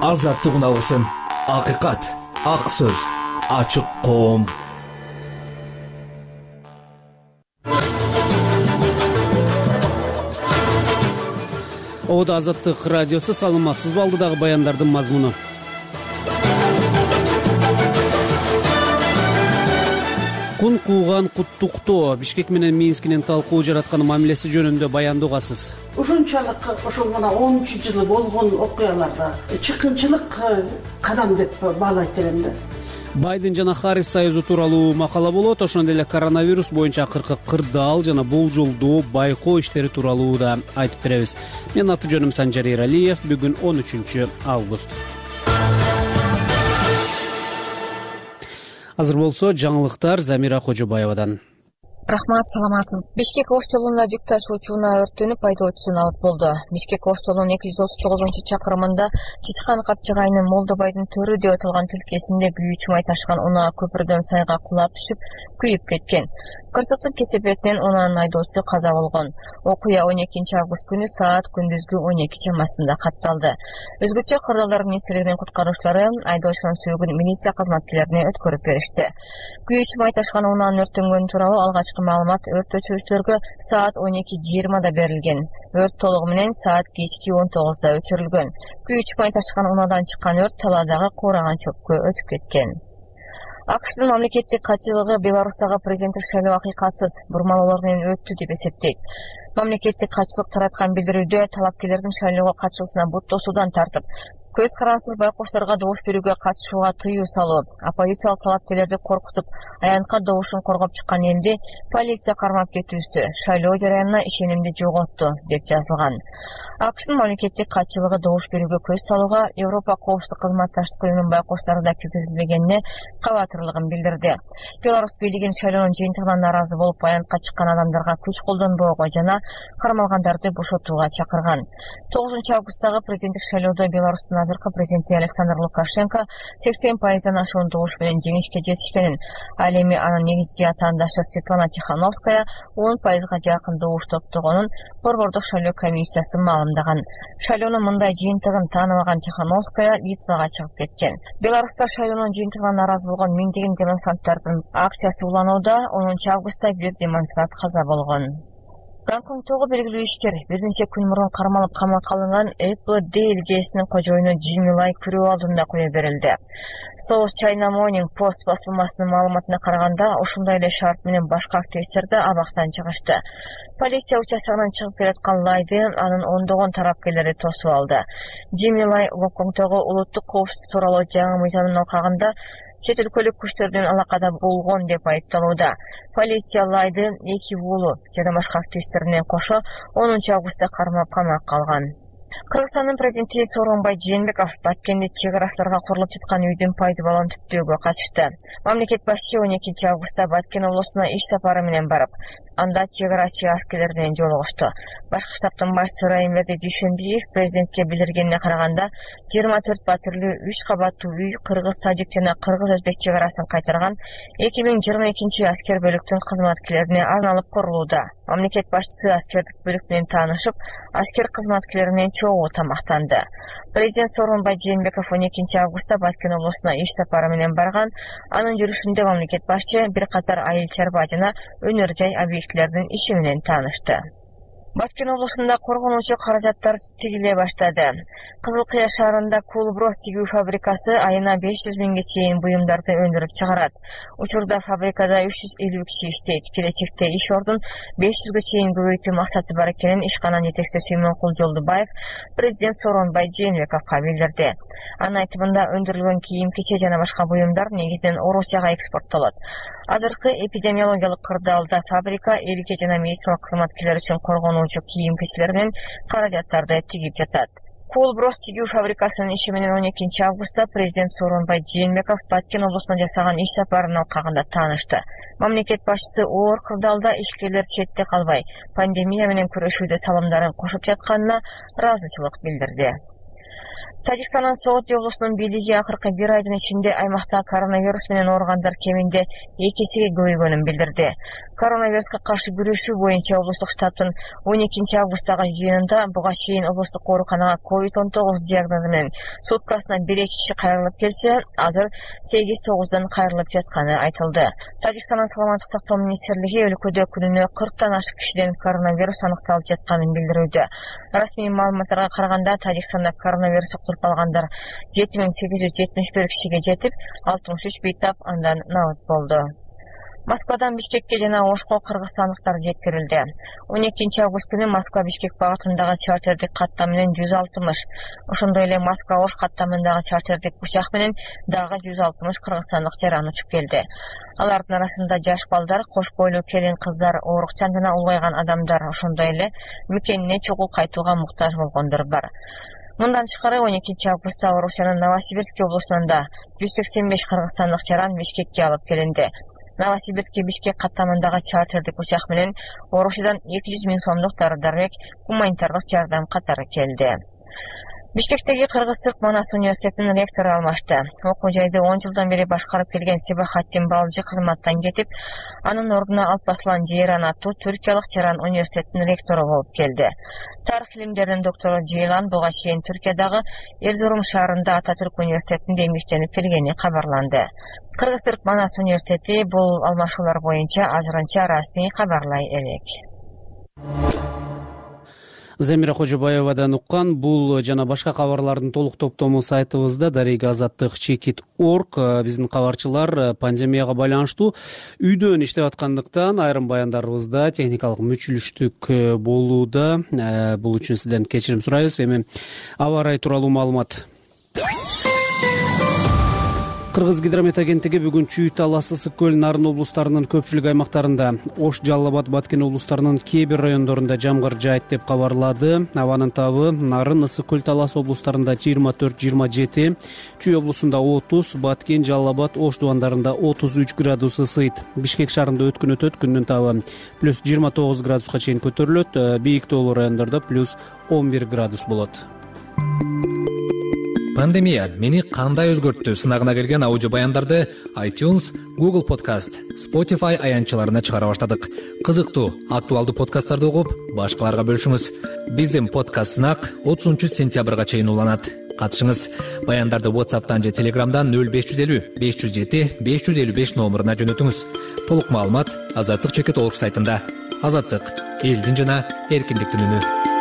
Азаттык уналысын. Акыйкат, ак сөз, ачык коом. Ода Азаттык радиосу, саламатсыз балдыдагы баяндардын мазмуну. Кун кууган куттуктоо Бишкек менен Минскинин талкуу жараткан мамилеси жөнүндө баяндоогасыз. Ушунчалык ошол мына 13-жылы болгон окуяларда чыккынчылык кадам деп баалайт элем да. Байден жана Харрис союзу тууралуу макала болот. Ошондой эле коронавирус боюнча акыркы кырдаал жана болжолдуу байкоо иштери тууралуу да айтып беребиз. Менин аты жөнүм Санжар Эралиев. Бүгүн 13 август. Азыр болсо жаңылыктар Замира Кожобаевадан. Рахмат, саламатсыз. Бишкек ош жолунда жүк ташуучу унаа өрттөнүп айдоочусу набыт болду. Бишкек ош жолунун 239-чакырымында Чычкан Капчыгайнын Молдобайдын төрү деп аталган тилкесинде күйүүчү май ташыган унаа көпүрдөн сайга кулап түшүп күйүп кеткен. Кырсыктын кесепетинен унаанын айдоочусу каза болгон. Окуя 12 август күнү саат күндүзгү 12 чамасында катталды. Өзгөчө Кырдаалдар министрлигинин куткаруучулары айдоочунун сөөгүн милиция кызматкерлерине өткөрүп беришти. Күйүүчү май ташыган унаанын өрттөнгөнү тууралуу алгачкы маалымат өрт өчүрүүчүлөргө саат 12:20 берилген. Өрт толугу менен саат кечки 19 өчүрүлгөн. Күйүүчү май ташыган унаадан чыккан өрт талаадагы куураган чөпкө өтүп кеткен. АКШдын мамлекеттик катчылыгы Беларустагы президенттик шайлоо акыйкатсыз, бурмалоолор менен өттү деп эсептейт. Мамлекеттик катчылык тараткан билдирүүдө талапкерлердин шайлоого катышуусуна бут тосуудан тартып, көз карансыз байкошторго добуш берүүгө катышууга тыюу салуу, оппозициялык талапкерлерди коркутуп, аянтка добушун коргоп чыккан элди полиция кармап кетүүсү шайлоо жараянына ишенимди жоготту деп жазылган. АКШдын мамлекеттик катчылыгы добуш берүүгө көз салууга Европа коопсуздук кызматташтык уюмунун байкоштору да киргизилбегенине кабатырлыгын билдирди. Беларусь бийлигин шайлоонун жыйынтыгынан нааразы болуп аянтка чыккан адамдарга күч колдонбоого жана кармалгандарды бошотууга чакырган. 9 августтагы президенттик шайлоодо Беларустун азыркы президенти Александр Лукашенко 80% ашуун добуш менен жеңишке жетишкенин, ал эми анын негизги атаандашы Светлана Тихановская 10%га жакын добуш топтогонун борбордук шайлоо комиссиясы маалымдаган. Шайлоонун мындай жыйынтыгын тааныбаган Тихановская Литвага чыгып кеткен. Беларуста шайлоонун жыйынтыгынан нааразы болгон миңдеген демонстранттардын акциясы уланууда. 10 августта бир демонстрант каза болгон. Гонконгдогу белгилүү ишкер бир нече күн мурун кармалып камакка алынган Apple Day элгесинин кожоюну Jimmy Lai күрөө алдында кое берилди. South China Morning Post басылмасынын маалыматына караганда, ушундай эле шарт менен башка активисттер да абактан чыгышты. Полиция участогунан чыгып келаткан Лайды анын ондогон тарапкерлери тосуп алды. Jimmy Lai Гонконгдогу улуттук коопсуздук тууралуу жаңы мыйзамдын алкагында чет өлкөлүк күчтөрдүн алакада болгон деп айыпталууда. Полиция Лайды 2 уулу жана башка активисттеринен кошо 10 августта кармап камакка алган. Кыргызстандын президенти Сооронбай Жээнбеков Баткенде чек арасыларга курулуп жаткан үйдүн пайдалануу түптөөгө катышты. Мамлекет башчы 12 августта Баткен облусуна иш сапары менен барып, анда чек арачы аскерлер менен жолугушту. Башкы штабтын башчысы Райымберди Дүйшөнбиев президентке билдиргенине караганда, 24 батирлүү 3 кабаттуу үй кыргыз-тажик жана кыргыз-өзбек чек арасын кайтарган 2022 аскер бөлүктүн кызматкерлерине арналып курулууда. Мамлекет башчысы аскердик бөлүк менен таанышып, аскер кызматкерлери менен чогуу тамактанды. Президент Сооронбай Жээнбеков 12 августта Баткен облусуна иш сапары менен барган. Анын жүрүшүндө мамлекет башчы бир катар айыл чарба жана өнөр жай объектилердин иши менен таанышты. Баткен облусунда коргонуучу каражаттар тигиле баштады. Кызыл Кыя шаарында Кулброс тигүү фабрикасы айына 500 миңге чейин буюмдарды өндүрүп чыгарат. Учурда фабрикада 350 киши иштейт. Келечекте иш ордун 500ге чейин көбөйтүү максаты бар экенин ишканан жетекчиси Сүймөнкул Жолдубаев президент Сооронбай Жээнбековго билдирди. Анын айтымында өндүрүлгөн кийим-кече жана башка буюмдар негизинен Орусияга экспорттолот. Азыркы эпидемиологиялык кырдаалда фабрика элге жана медициналык кызматкерлер үчүн коргонуучу кийим-кечелер менен каражаттарды тигип жатат. Кулброс тигүү фабрикасынын иши менен 12 августта президент Сооронбай Жээнбеков Баткен облусуна жасаган иш сапарынын алкагында таанышты. Мамлекет башчысы оор кырдаалда ишкерлер четте калбай, пандемия менен күрөшүүдө салымдарын кошуп жатканына ыраазычылык билдирди. Тажикстандын Сооти облусунун бийлиги акыркы бир айдын ичинде аймакта коронавирус менен ооругандар кеминде 2 эсеге көбөйгөнүн билдирди. Коронавируска каршы күрөшүү боюнча облустук штабтын 12 августтагы жыйынында буга чейин облустук ооруканага COVID-19 диагнозу менен суткасына 1-2 киши кайрылып келсе, азыр 8-9дан кайрылып жатканы айтылды. Тажикстандын саламаттык сактоо министрлиги өлкөдө күнүнө 40тан ашык кишиден коронавирус аныкталып жатканын билдирүүдө. Расмий маалыматтарга караганда, Тажикстанда коронавирус жуктуруп алгандар 7871 кишиге жетип, 63 бейтап андан набыт болду. Москвадан Бишкекке жана Ошко кыргызстандыктар жеткирилди. 12 август күнү Москва-Бишкек багытындагы чартердик каттам менен 160, ошондой эле Москва-Ош каттамындагы чартердик учак менен дагы 160 кыргызстандык жаран учуп келди. Алардын арасында жаш балдар, кош бойлуу келин кыздар, оорукчан жана улгайган адамдар, ошондой эле мекенине чогуу кайтууга муктаж болгондор бар. Мындан тышкары 12 августта Орусиянын Новосибирск облусунда 185 кыргызстандык жаран Бишкекке алып келинди. Новосибирск Бишкек каттамындагы чартердик учак менен Орусиядан 200 миң сомдук дары-дармек гуманитардык жардам катары келди. Бишкектеги Кыргыз-Түрк Манас университетинин ректору алмашты. Окуу жайды 10 жылдан бери башкарып келген Себахаттин Балжы кызматтан кетип, анын ордуна Алпаслан Жейран аттуу түркиялык жаран университетинин ректору болуп келди. Тарых илимдеринин доктору Жейлан буга чейин Түркиядагы Эрзурум шаарында Ататүрк университетинде эмгектенип келгени кабарланды. Кыргыз-Түрк Манас университети бул алмашуулар боюнча азырынча расмий кабарлай элек. Замира Кожобаевадан уккан бул жана башка кабарлардын толук топтому сайтыбызда Дарига Азаттык Чекит.org. Биздин кабарчылар пандемияга байланыштуу үйдөн иштеп аткандыктан айрым баяндарыбызда техникалык мүчүлүштүк болууда. Бул үчүн сизден кечирим сурайбыз. Эми аба ырайы тууралуу маалымат. Кыргыз гидромет агенттиги бүгүн Чүй, Талас, Ысык көл, Нарын облустарынын көпчүлүк аймактарында, Ош, Жалал Абад, Баткен облустарынын кээ бир райондорунда жамгыр жаайт деп кабарлады. Абанын табы Нарын, Ысык көл, Талас облустарында 24-27, Чүй облусунда 30, Баткен, Жалал Абад, Ош дубандарында 33 градус ысыйт. Бишкек шаарында өткүн өтөт, күндүн табы плюс 29 градуска чейин көтөрүлөт, бийик тоолуу райондордо плюс 11 градус болот. Пандемия мени кандай өзгөрттү сынагына келген аудио баяндарды iTunes, Google Podcast, Spotify аянтчаларына чыгара баштадык. Кызыктуу, актуалдуу подкасттарды угуп, башкаларга бөлүшүңүз. Биздин подкаст сынак 30 сентябрга чейин уланат. Катышыңыз. Баяндарды WhatsApp'тан же Telegram'дан 0550 507 555 номуруна жөнөтүңүз. Толук маалымат Азаттык Чекит.org сайтында. Азаттык — элдин жана эркиндиктин үнү.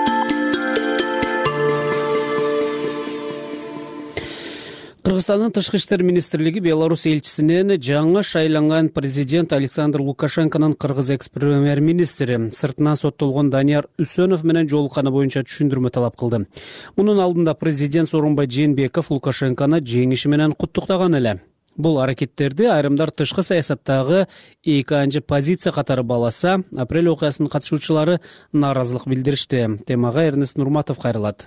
Кыргызстандын Тышкы иштер министрлиги Беларусь элчисинен жаңы шайланган президент Александр Лукашенконун кыргыз экс-премьер-министри сыртынан соттолгон Данияр Үсөнов менен жолукканы боюнча түшүндүрмө талап кылды. Мунун алдында президент Сооронбай Жээнбеков Лукашенкону жеңиши менен куттуктаган эле. Бул аракеттерди айрымдар тышкы саясаттагы экинчи позиция катары баласа, апрель окуясынын катышуучулары нааразылык билдиришти. Темага Эрнест Нурматов кайрылат.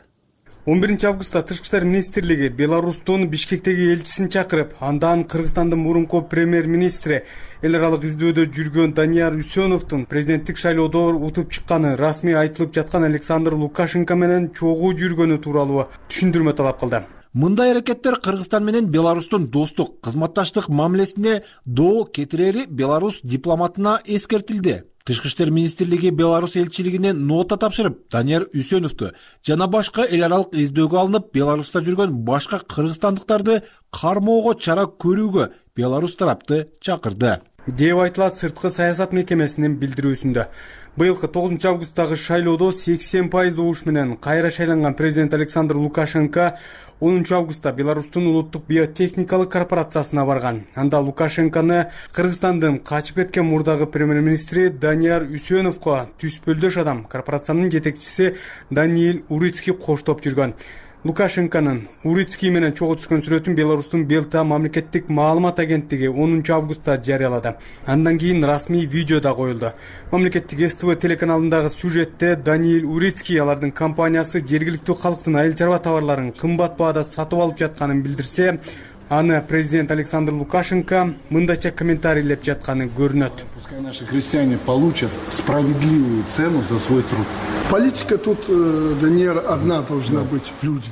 11 августта Тышкы иштер министрлиги Беларустун Бишкектеги элчисин чакырып, андан Кыргызстандын мурунку премьер-министри эл аралык издөөдө жүргөн Данияр Үсөновдун президенттик шайлоодо утуп чыкканы расмий айтылып жаткан Александр Лукашенко менен чогуу жүргөнү тууралуу түшүндүрмө талап кылды. Мындай аракеттер Кыргызстан менен Беларустун достук, кызматташтык мамилесине доо кетирери Беларусь дипломатына эскертилди. Тышкы иштер министрлиги Беларусь элчилигине нота тапшырып, Данияр Үсөновду жана башка эл аралык издөөгө алынып, Беларуста жүргөн башка кыргызстандыктарды кармоого чара көрүүгө Беларусь тарапты чакырды деп айтылат сырткы саясат мекемесинин билдирүүсүндө. Быйылкы 9 августтагы шайлоодо 80% добуш менен кайра шайланган президент Александр Лукашенко 10 августта Беларустун улуттук биотехникалык корпорациясына барган. Анда Лукашенкону Кыргызстандын качып кеткен мурдагы премьер-министри Данияр Үсөновго түспөлдөш адам корпорациянын жетекчиси Даниил Урицкий коштоп жүргөн. Лукашенконун Урицкий менен чогуу түшкөн сүрөтүн Беларустун Белта мамлекеттик маалымат агенттиги 10 августта жарыялады. Андан кийин расмий видео да коюлду. Мамлекеттик СТВ телеканалындагы сюжетте Даниил Урицкий алардын компаниясы жергиликтүү калктын айыл чарба товарларын кымбат баада сатып алып жатканын билдирсе, аны президент Александр Лукашенко мындайча комментарийлеп жатканы көрүнөт. Пускай наши крестьяне получат справедливую цену за свой труд. Политика тут, Данияр, одна должна быть — люди.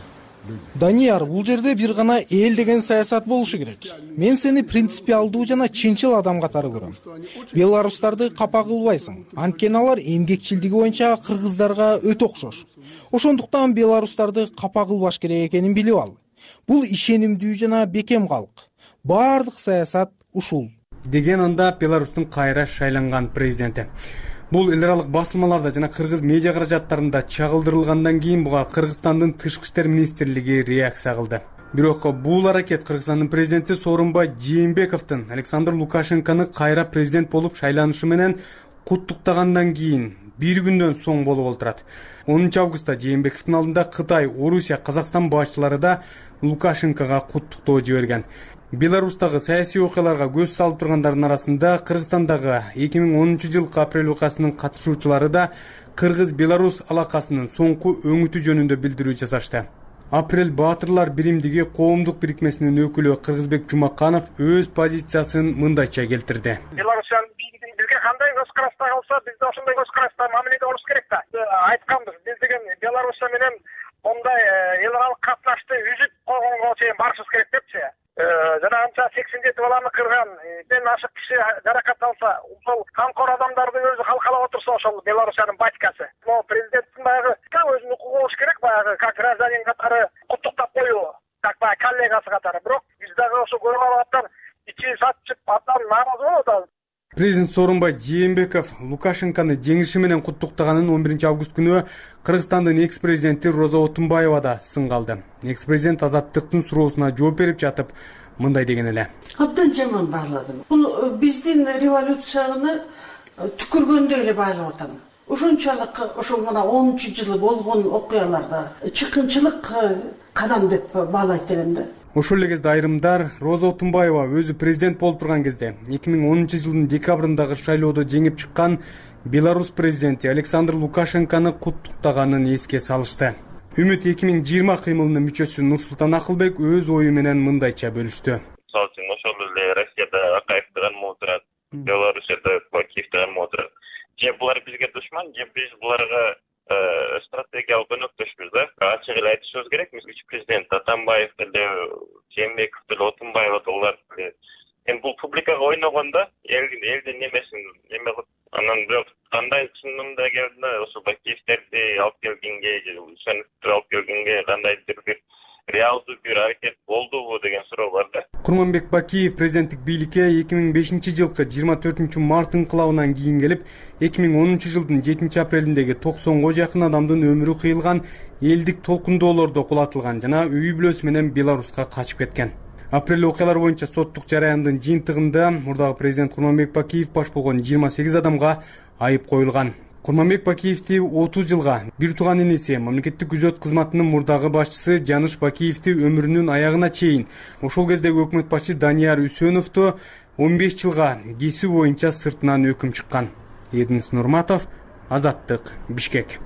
Данияр, бул жерде бир гана эл деген саясат болушу керек. Мен сени принципиалдуу жана чынчыл адам катары көрөм. Беларустарды капа кылбайсың. Анткени алар эмгекчилдиги боюнча кыргыздарга өтө окшош. Ошондуктан беларустарды капа кылбаш керек экенин билип ал. Бул ишенимдүү жана бекем калк. Бардык саясат ушул. Деген анда Беларустун кайра шайланган президенти. Бул эл аралык басылмаларда жана кыргыз медиа каражаттарында чагылдырылгандан кийин буга Кыргызстандын тышкы иштер министрлиги реакция кылды. Бирок бул аракет Кыргызстандын президенти Сооронбай Жээнбековдун Александр Лукашенкону кайра президент болуп шайланышы менен куттуктагандан кийин бир күндөн соң болуп отурат. 10 августта Жээнбековдун алдында Кытай, Орусия, Казакстан башчылары да Лукашенкого куттуктоо жиберген. Беларустагы саясий окуяларга көз салып тургандардын арасында Кыргызстандагы 2010 жылкы апрель окуясынын катышуучулары да Кыргыз-Беларусь алакасынын соңку өңүтү жөнүндө билдирүү жасашты. Апрель Баатырлар биримдиги коомдук бирикмесинин өкүлү Кыргызбек Жумаканов өз позициясын мындайча келтирди. Беларусьтун бизге кандай көз карашта калса, биз да ошондой көз карашта мамиледе болуш керек да. Айтканбыз, биз деген Беларусия менен ондай эл аралык катнашты үзүп койгонго чейин барышыбыз керек депчи. Жана анча 87 баланы кырган, бен ашык киши жаракат алса, ошол камкор адамдарды өзү калкалап отурса, ошол Беларусиянын батькасы. Могу президенттин баягы өзүнүн укугу болуш керек, баягы как гражданин катары куттуктап коюу, как баягы коллегасы катары. Бирок биз дагы ошо көрүп алып ичи сатчып, абдан нааразы болуп атабыз. Президент Сооронбай Жээнбеков Лукашенкону жеңиши менен куттуктаганын 11 август күнү Кыргызстандын экс-президенти Роза Отунбаева да сынга алды. Экс-президент Азаттыктын суроосуна жооп берип жатып мындай деген эле. Абдан жаман бааладым. Бул биздин революцияны түкүргөндөй эле баалап атам. Ошончолук ошол мына 10-жылы болгон окуяларда чыккынчылык кадам деп баалайт элем да. Ошол эле кезде айрымдар Роза Отунбаева өзү президент болуп турган кезде 2010 жылдын декабрындагы шайлоодо жеңип чыккан Беларусь президенти Александр Лукашенкону куттуктаганын эске салышты. Үмүт 2020 кыймылынын мүчөсү Нурсултан Акылбек өз ою менен мындайча бөлүштү. Мисалы үчүн ошол эле Россияда Акаевди кармап отурат, Белоруссияда Бакиевди кармап отурат. Же булар бизге душман, же биз буларга стратегиялык өнөктөшпүз да. Ачык эле айтышыбыз керек. Үч президент Атамбаев деле, Жээнбеков деле, Отунбаева да улар деле. Эми бул публикага ойногондо элдин немесин эме кылып, анан бирок кандай чынында келди, ошо Бакиевтерди алып келгенге, Үсөновду алып келгенге кандайдыр бир реалдуу бир аракет болдубу деген суроо бар да. Курманбек Бакиев президенттик бийликке 2005 жылкы 24 март инкылабынан кийин келип, 2010 жылдын 7 апрелиндеги 90го жакын адамдын өмүрү кыйылган элдик толкундоолордо кулатылган жана үй бүлөсү менен Беларуска качып кеткен. Апрель окуялары боюнча соттук жараяндын жыйынтыгында мурдагы президент Курманбек Бакиев баш болгон 28 адамга айып коюлган. Курманбек Бакиевди 30 жылга, бир тууган иниси мамлекеттик күзөт кызматынын мурдагы башчысы Жаныш Бакиевди өмүрүнүн аягына чейин, ошол кездеги өкмөт башчы Данияр Үсөновду 15 жылга кесүү боюнча сыртынан өкүм чыккан. Эдинс Нурматов, Азаттык, Бишкек.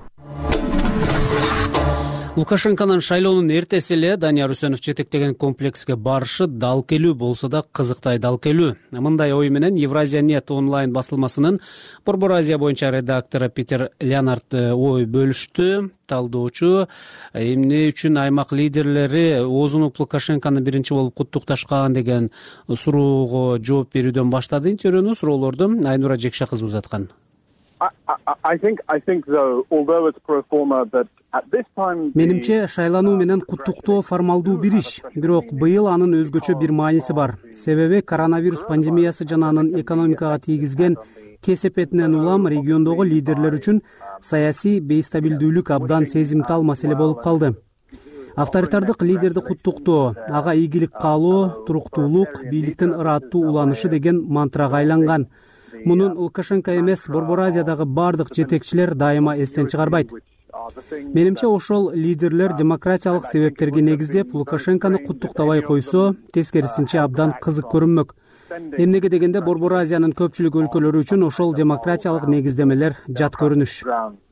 Лукашенконун шайлоонун эртеси эле Данияр Үсөнов жетектеген комплекске барышы дал келүү болсо да кызыктай дал келүү. Мындай ой менен Евразия Нет онлайн басылмасынын Борбор Азия боюнча редактору Питер Леонард ой бөлүштү. Талдоочу эмне үчүн аймак лидерлери оозунуп Лукашенкону биринчи болуп куттукташкан деген суроого жооп берүүдөн баштады. Интервьюну суроолорду Айнура Жекша кызы узаткан. Менимче шайлануу менен куттуктоо формалдуу бир иш, бирок быйыл анын өзгөчө бир мааниси бар. Себеби коронавирус пандемиясы жана анын экономикага тийгизген кесепетинен улам региондогу лидерлер үчүн саясий бейстабилдүүлүк абдан сезимтал маселе болуп калды. Авторитардык лидерди куттуктоо, ага ийгилик каалоо, туруктуулук, бийликтин ырааттуу уланышы деген мантрага айланган. Мунун Лукашенко эмес, Борбор Азиядагы бардык жетекчилер дайыма эстен чыгарбайт. Менимче ошол лидерлер демократиялык себептерге негиздеп Лукашенкону куттуктабай койсо, тескерисинче абдан кызык көрүнмөк. Эмнеге дегенде Борбор Азиянын көпчүлүк өлкөлөрү үчүн ошол демократиялык негиздемелер жат көрүнүш.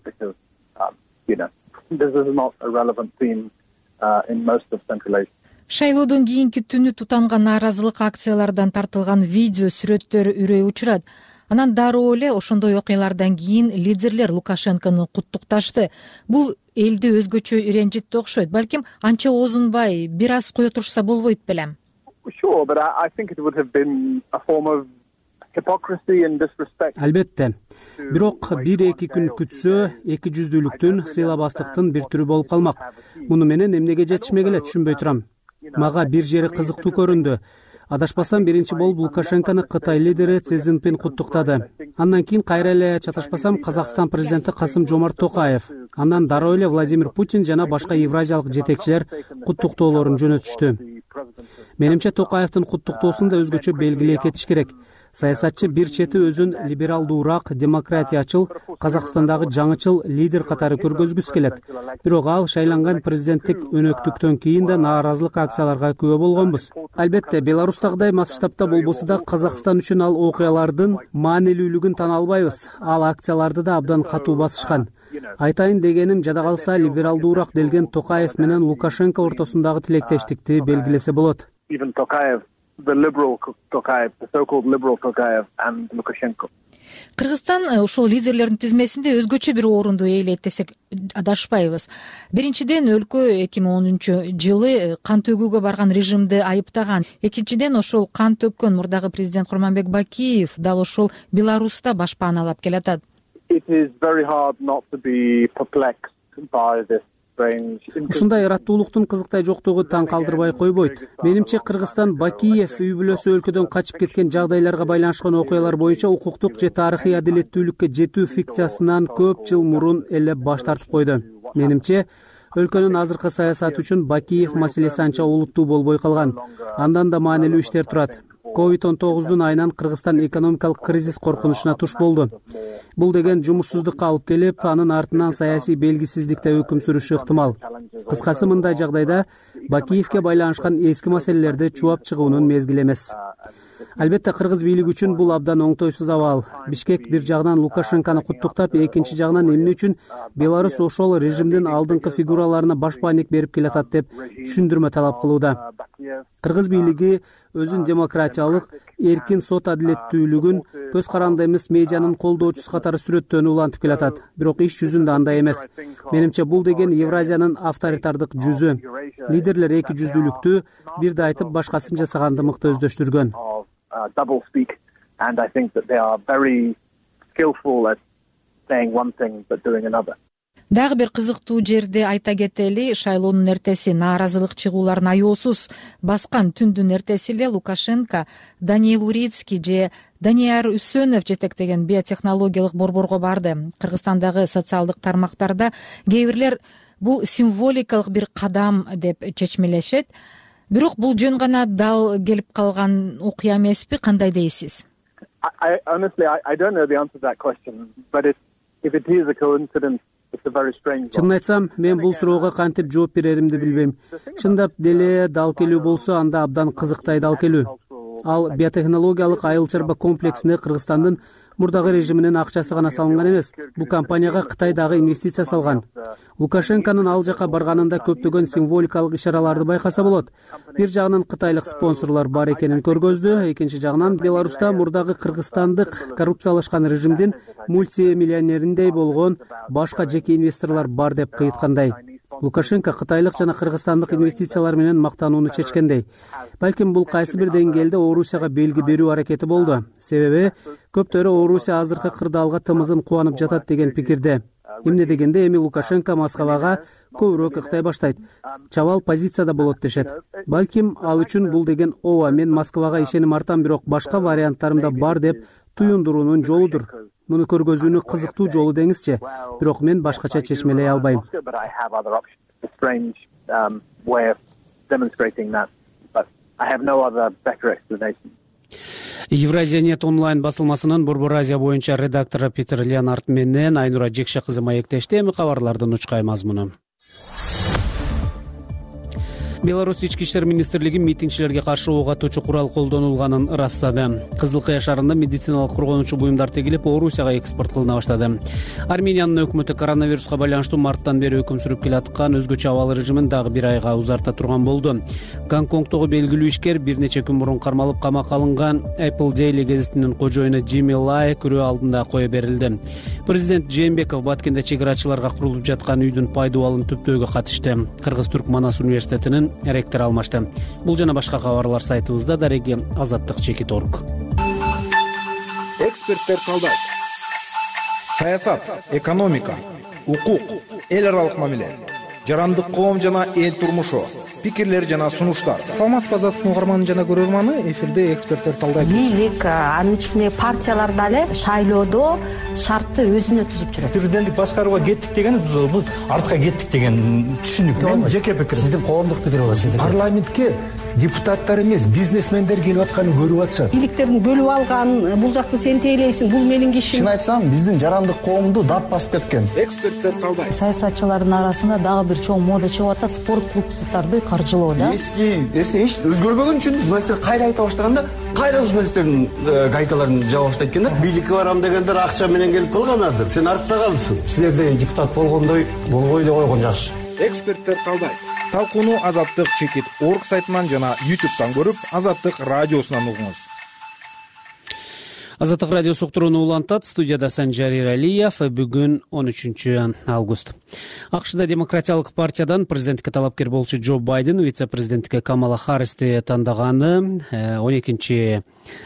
Шайлоодон кийинки түнү тутанган нааразылык акциялардан тартылган видео сүрөттөр үрөй учурат. Анан дароо эле ошондой окуялардан кийин лидерлер Лукашенкону куттукташты. Бул элди өзгөчө иренжитти окшойт. Балким анча оозунбай бир аз кое турушса болбойт белем. Sure, but I think it would have been a form of hypocrisy and disrespect. Албетте. Бирок 1-2 күн күтсө, эки жүздүүлүктүн, сыйлабастыктын бир түрү болуп калмак. Муну менен эмнеге жетишмек эле түшүнбөй турам. Мага бир жери кызыктуу көрүндү. Адашпасам, биринчи болуп Лукашенкону Кытай лидери Си Цзиньпин куттуктады. Андан кийин кайра эле чаташпасам Казакстан президенти Касым-Жомарт Токаев, андан дароо эле Владимир Путин жана башка евразиялык жетекчилер куттуктоолорун жөнөтүштү. Менимче Токаевдин куттуктоосун да өзгөчө белгилей кетиш керек. Саясатчы бир чети өзүн либералдуураак, демократиячыл, Казакстандагы жаңычыл лидер катары көргөзгүсү келет. Бирок ал шайланган президенттик өнөктүктөн кийин да нааразылык акцияларга күбө болгонбуз. Албетте, Беларустагыдай масштабта болбосо да Казакстан үчүн ал окуялардын маанилүүлүгүн тана албайбыз. Ал акцияларды да абдан катуу басышкан. Айтайын дегеним, жада калса либералдуураак делген Токаев менен Лукашенко ортосундагы тилектештикти белгилесе болот. Even Tokayev, the liberal Tokayev, the so-called liberal Tokayev and Lukashenko. Кыргызстан ушул лидерлердин тизмесинде өзгөчө бир орунду ээлейт десек адашпайбыз. Биринчиден, өлкө 2010-жылы кан төгүүгө барган режимди айыптаган. Экинчиден, ошол кан төккөн мурдагы президент Курманбек Бакиев дал ошол Беларуста башпаналап келатат. It is very hard not to be perplexed by this. Ушундай ыраттуулуктун кызыктай жоктугу таң калтырбай койбойт. Менимче Кыргызстан Бакиев үй бүлөсү өлкөдөн качып кеткен жагдайларга байланышкан окуялар боюнча укуктук же тарыхый адилеттүүлүккө жетүү фикциясынан көп жыл мурун эле баш тартып койду. Менимче өлкөнүн азыркы саясаты үчүн Бакиев маселеси анча олуттуу болбой калган. Андан да маанилүү иштер турат. COVID-19 айынан Кыргызстан экономикалык кризис коркунучуна туш болду. Бул деген жумушсуздукка алып келип, анын артынан саясий белгисиздикте өкүм сүрүшү ыктымал. Кыскасы, мындай жагдайда Бакиевке байланышкан эски маселелерди чубап чыгуунун мезгили эмес. Албетте, кыргыз бийлиги үчүн бул абдан оңтойсуз абал. Бишкек бир жагынан Лукашенкону куттуктап, экинчи жагынан эмне үчүн Беларусь ошол режимдин алдыңкы фигураларына башпаанек берип келатат деп түшүндүрмө талап кылууда. Кыргыз бийлиги өзүн демократиялык, эркин сот адилеттүүлүгүн, көз каранды эмес медианын колдоочусу катары сүрөттөөнү улантып келатат. Бирок иш жүзүндө андай эмес. Менимче бул деген Евразиянын авторитардык жүзү. Лидерлер эки жүздүүлүктү бирди айтып, башкасын жасаганды мыкты өздөштүргөн. Double speak, and I think that they are very skillful at saying one thing but doing another. Дагы бир кызыктуу жерди айта кетели, шайлоонун эртеси нааразылык чыгууларын аеосуз баскан түндүн эртеси эле Лукашенко Даниил Урицкий же Данияр Үсөнов жетектеген биотехнологиялык борборго барды. Кыргызстандагы социалдык тармактарда кээ бирлер бул символикалык бир кадам деп чечмелешет. Бирок бул жөн гана дал келип калган окуя эмеспи? Кандай дейсиз? Honestly, I don't know the answer to that question, but if it is a coincidence, it's a very strange. Чынын айтсам, мен бул суроого кантип жооп береримди билбейм. Чындап деле дал келүү болсо, анда абдан кызыктай дал келүү. Ал биотехнологиялык айыл чарба комплексине Кыргызстандын мурдагы режиминин акчасы гана салынган эмес. Бул компанияга Кытай дагы инвестиция салган. Лукашенконун ал жака барганында көптөгөн символикалык ишараларды байкаса болот. Бир жагынан кытайлык спонсорлор бар экенин көргөздү, экинчи жагынан Беларуста мурдагы кыргызстандык коррупциялашкан режимдин мультимиллионериндей болгон башка жеке инвесторлор бар деп кыйыткандай. Лукашенко кытайлык жана кыргызстандык инвестициялар менен мактанууну чечкендей. Балким бул кайсы бир деңгээлде Орусияга белги берүү аракети болду. Себеби көптөрү Орусия азыркы кырдаалга тымызын кубанып жатат деген пикирде. Эмне дегенде эми Лукашенко Москвага көбүрөөк ыктай баштайт. Чабал позицияда болот дешет. Балким ал үчүн бул деген ооба, мен Москвага ишеним артам, бирок башка варианттарым да бар деп туюндуруунун жолудур. Муну көргөзүүнүн кызыктуу жолу деңизчи. Бирок мен башкача чечмелей албайм. Евразия нет онлайн басылмасынын Борбор Азия боюнча редактору Питер Леонард менен Айнура Жекше кызы маектешти. Эми кабарлардын учкай мазмуну. Беларусь ички иштер министрлиги митингчилерге каршы ок атуучу курал колдонулганын ырастады. Кызыл Кыя шаарында медициналык коргонуучу буюмдар тегилип, Орусияга экспорт кылына баштады. Армениянын өкмөтү коронавируска байланыштуу марттан бери өкүм сүрүп келаткан өзгөчө абал режимин дагы бир айга узарта турган болду. Гонконгдогу белгилүү ишкер бир нече күн мурун кармалып камакка алынган Apple Daily гезитинин кожоюну Джимми Лай күрөө алдында кое берилди. Президент Жээнбеков Баткенде чегарачыларга курулуп жаткан үйдүн пайдубалын түптөөгө катышты. Кыргыз-Түрк Манас университетинин ректору алмашты. Бул жана башка кабарлар сайтыбызда. Дареги Азаттык Чекит.орг. Эксперттер талдайт. Саясат, экономика, укук, эл аралык мамиле, жарандык коом жана эл турмушу, пикирлер жана сунуштар. Саламатсызбы Азаттыктын угарманы жана көрөрманы, эфирде эксперттер талдайт. Бийлик, анын ичинде партиялар дагы шайлоодо шартты өзүнө түзүп жүрөт. Президенттик башкарууга кеттик деген бул артка кеттик деген түшүнүк. Мен жеке пикирим. Сиздин коомдук пикир болот. Сиздин парламентке депутаттар эмес, бизнесмендер келип атканын көрүп атышат. Бийликтердин бөлүп алган, бул жакты сен тейлейсиң, бул менин кишим. Чын айтсам, биздин жарандык коомду дат басып кеткен. Эксперттер талдайт. Саясатчылардын арасында дагы бир чоң мода чыгып атат, спорт клубдарды каржылоо да. Эски эч өзгөрбөгөн үчүн журналисттер кайра айта баштаганда, кайра журналисттердин гайкаларын жаба баштайт экен да. Бийликке барам дегендер акча менен келип калганадыр. Сен артта калыпсың. Силерде депутат болгондой болбой эле койгон жакшы. Эксперттер талдайт. Талкууну Азаттык Чекит.орг сайтынан жана YouTube'дан көрүп, Азаттык радиосунан угуңуз. Азаттык радиосу уктурууну улантат. Студияда Санжар Иралиев. Бүгүн 13 август. АКШда Демократиялык партиядан президенттикке талапкер болчу Джо Байден вице-президенттикке Камала Харристи тандаганы 12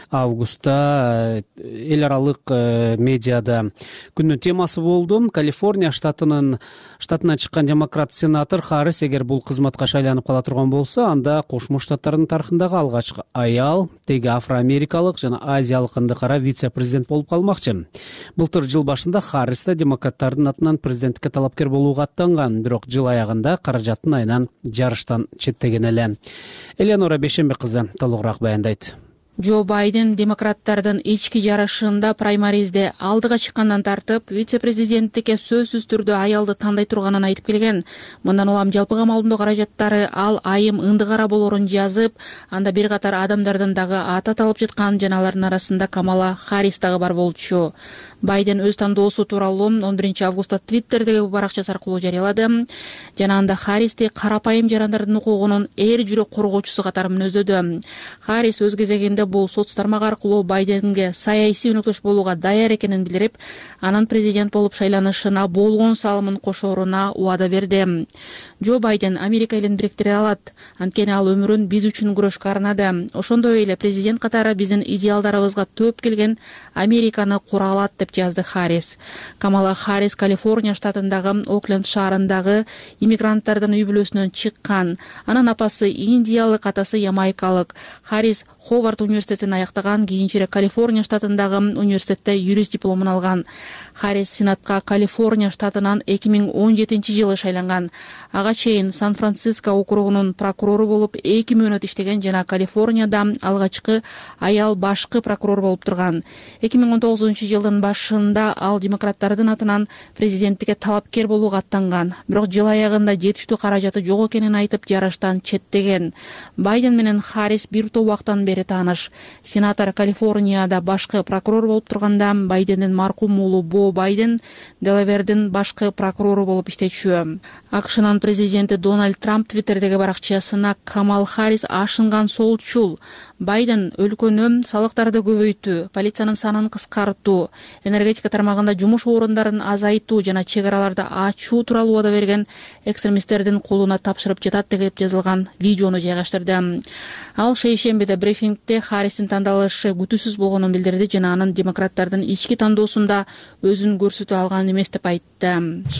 августта эл аралык медиада күндүн темасы болду. Калифорния штатынан чыккан демократ сенатор Харрис эгер бул кызматка шайланып кала турган болсо, анда Кошмо Штаттардын тарыхындагы алгачкы аял, теги афроамерикалык жана азиялык ындыкара вице-президент болуп калмакчы. Былтыр жыл башында Харрис да демократтардын атынан президенттикке талапкер болууга аттанган, бирок жыл аягында каражаттын айынан жарыштан четтеген эле. Элеонора Бейшембек кызы толугураак баяндайт. Джо Байден демократтардын ички жарышында праймаризде алдыга чыккандан тартып, вице-президенттикке сөзсүз түрдө аялды тандай турганын айтып келген. Мындан улам жалпы камалдоо каражаттары ал айым ындыгара болорун жазып, анда бир катар адамдардын дагы аты аталып жаткан жаналардын арасында Камала Харрис дагы бар болчу. Байден өз тандоосу тууралуу 11 августта Твиттердеги баракчасы аркылуу жарыялады. Жана анда Харристи карапайым жарандардын укугунун эр жүрөк коргоочусу катары мүнөздөдү. Харрис өз кезегинде бул соц тармагы аркылуу Байденге саясий өнөктөш болууга даяр экенин билдирип, анын президент болуп шайланышына болгон салымын кошооруна убада берди. Джо Байден Америка элин бириктире алат, анткени ал өмүрүн биз үчүн күрөшкө арнады. Ошондой эле президент катары биздин идеалдарыбызга төөп келген Американы кура алат деп жазды Харрис. Камала Харрис Калифорния штатындагы Окленд шаарындагы иммигранттардын үй бүлөсүнөн чыккан. Анын апасы индиялык, атасы ямайкалык. Харрис Ховард университетин аяктаган, кийинчерээк Калифорния штатындагы университетте юрист дипломун алган. Харрис Сенатка Калифорния штатынан 2017-жылы шайланган. Ага чейин Сан-Франциско округунун прокурору болуп 2 мөөнөт иштеген жана Калифорнияда алгачкы аял башкы прокурор болуп турган. 2019-жылдын башында ал демократтардын атынан президенттикке талапкер болууга аттанган. Бирок жыл аягында жетиштүү каражаты жок экенин айтып, жарыштан четтеген. Байден менен Харрис бир топ убактан бери тааныш. Сенатор Калифорнияда башкы прокурор болуп турганда, Байдендин маркум уулу Бо Байден Делавердин башкы прокурору болуп иштечү. АКШнын президенти Дональд Трамп Твиттердеги баракчасына Камала Харрис ашынган солчул. Байден өлкөнү салыктарды көбөйтүү, полициянын санын кыскартуу, энергетика тармагында жумуш орундарын азайтуу жана чек араларды ачуу тууралуу убада берген экстремисттердин колуна тапшырып жатат деп жазылган видеону жайгаштырды. Ал шейшембиде брифингде Харристин тандалышы күтүүсүз болгонун билдирди жана анын демократтардын ички тандоосунда өзүн көрсөтө алган эмес деп айтты.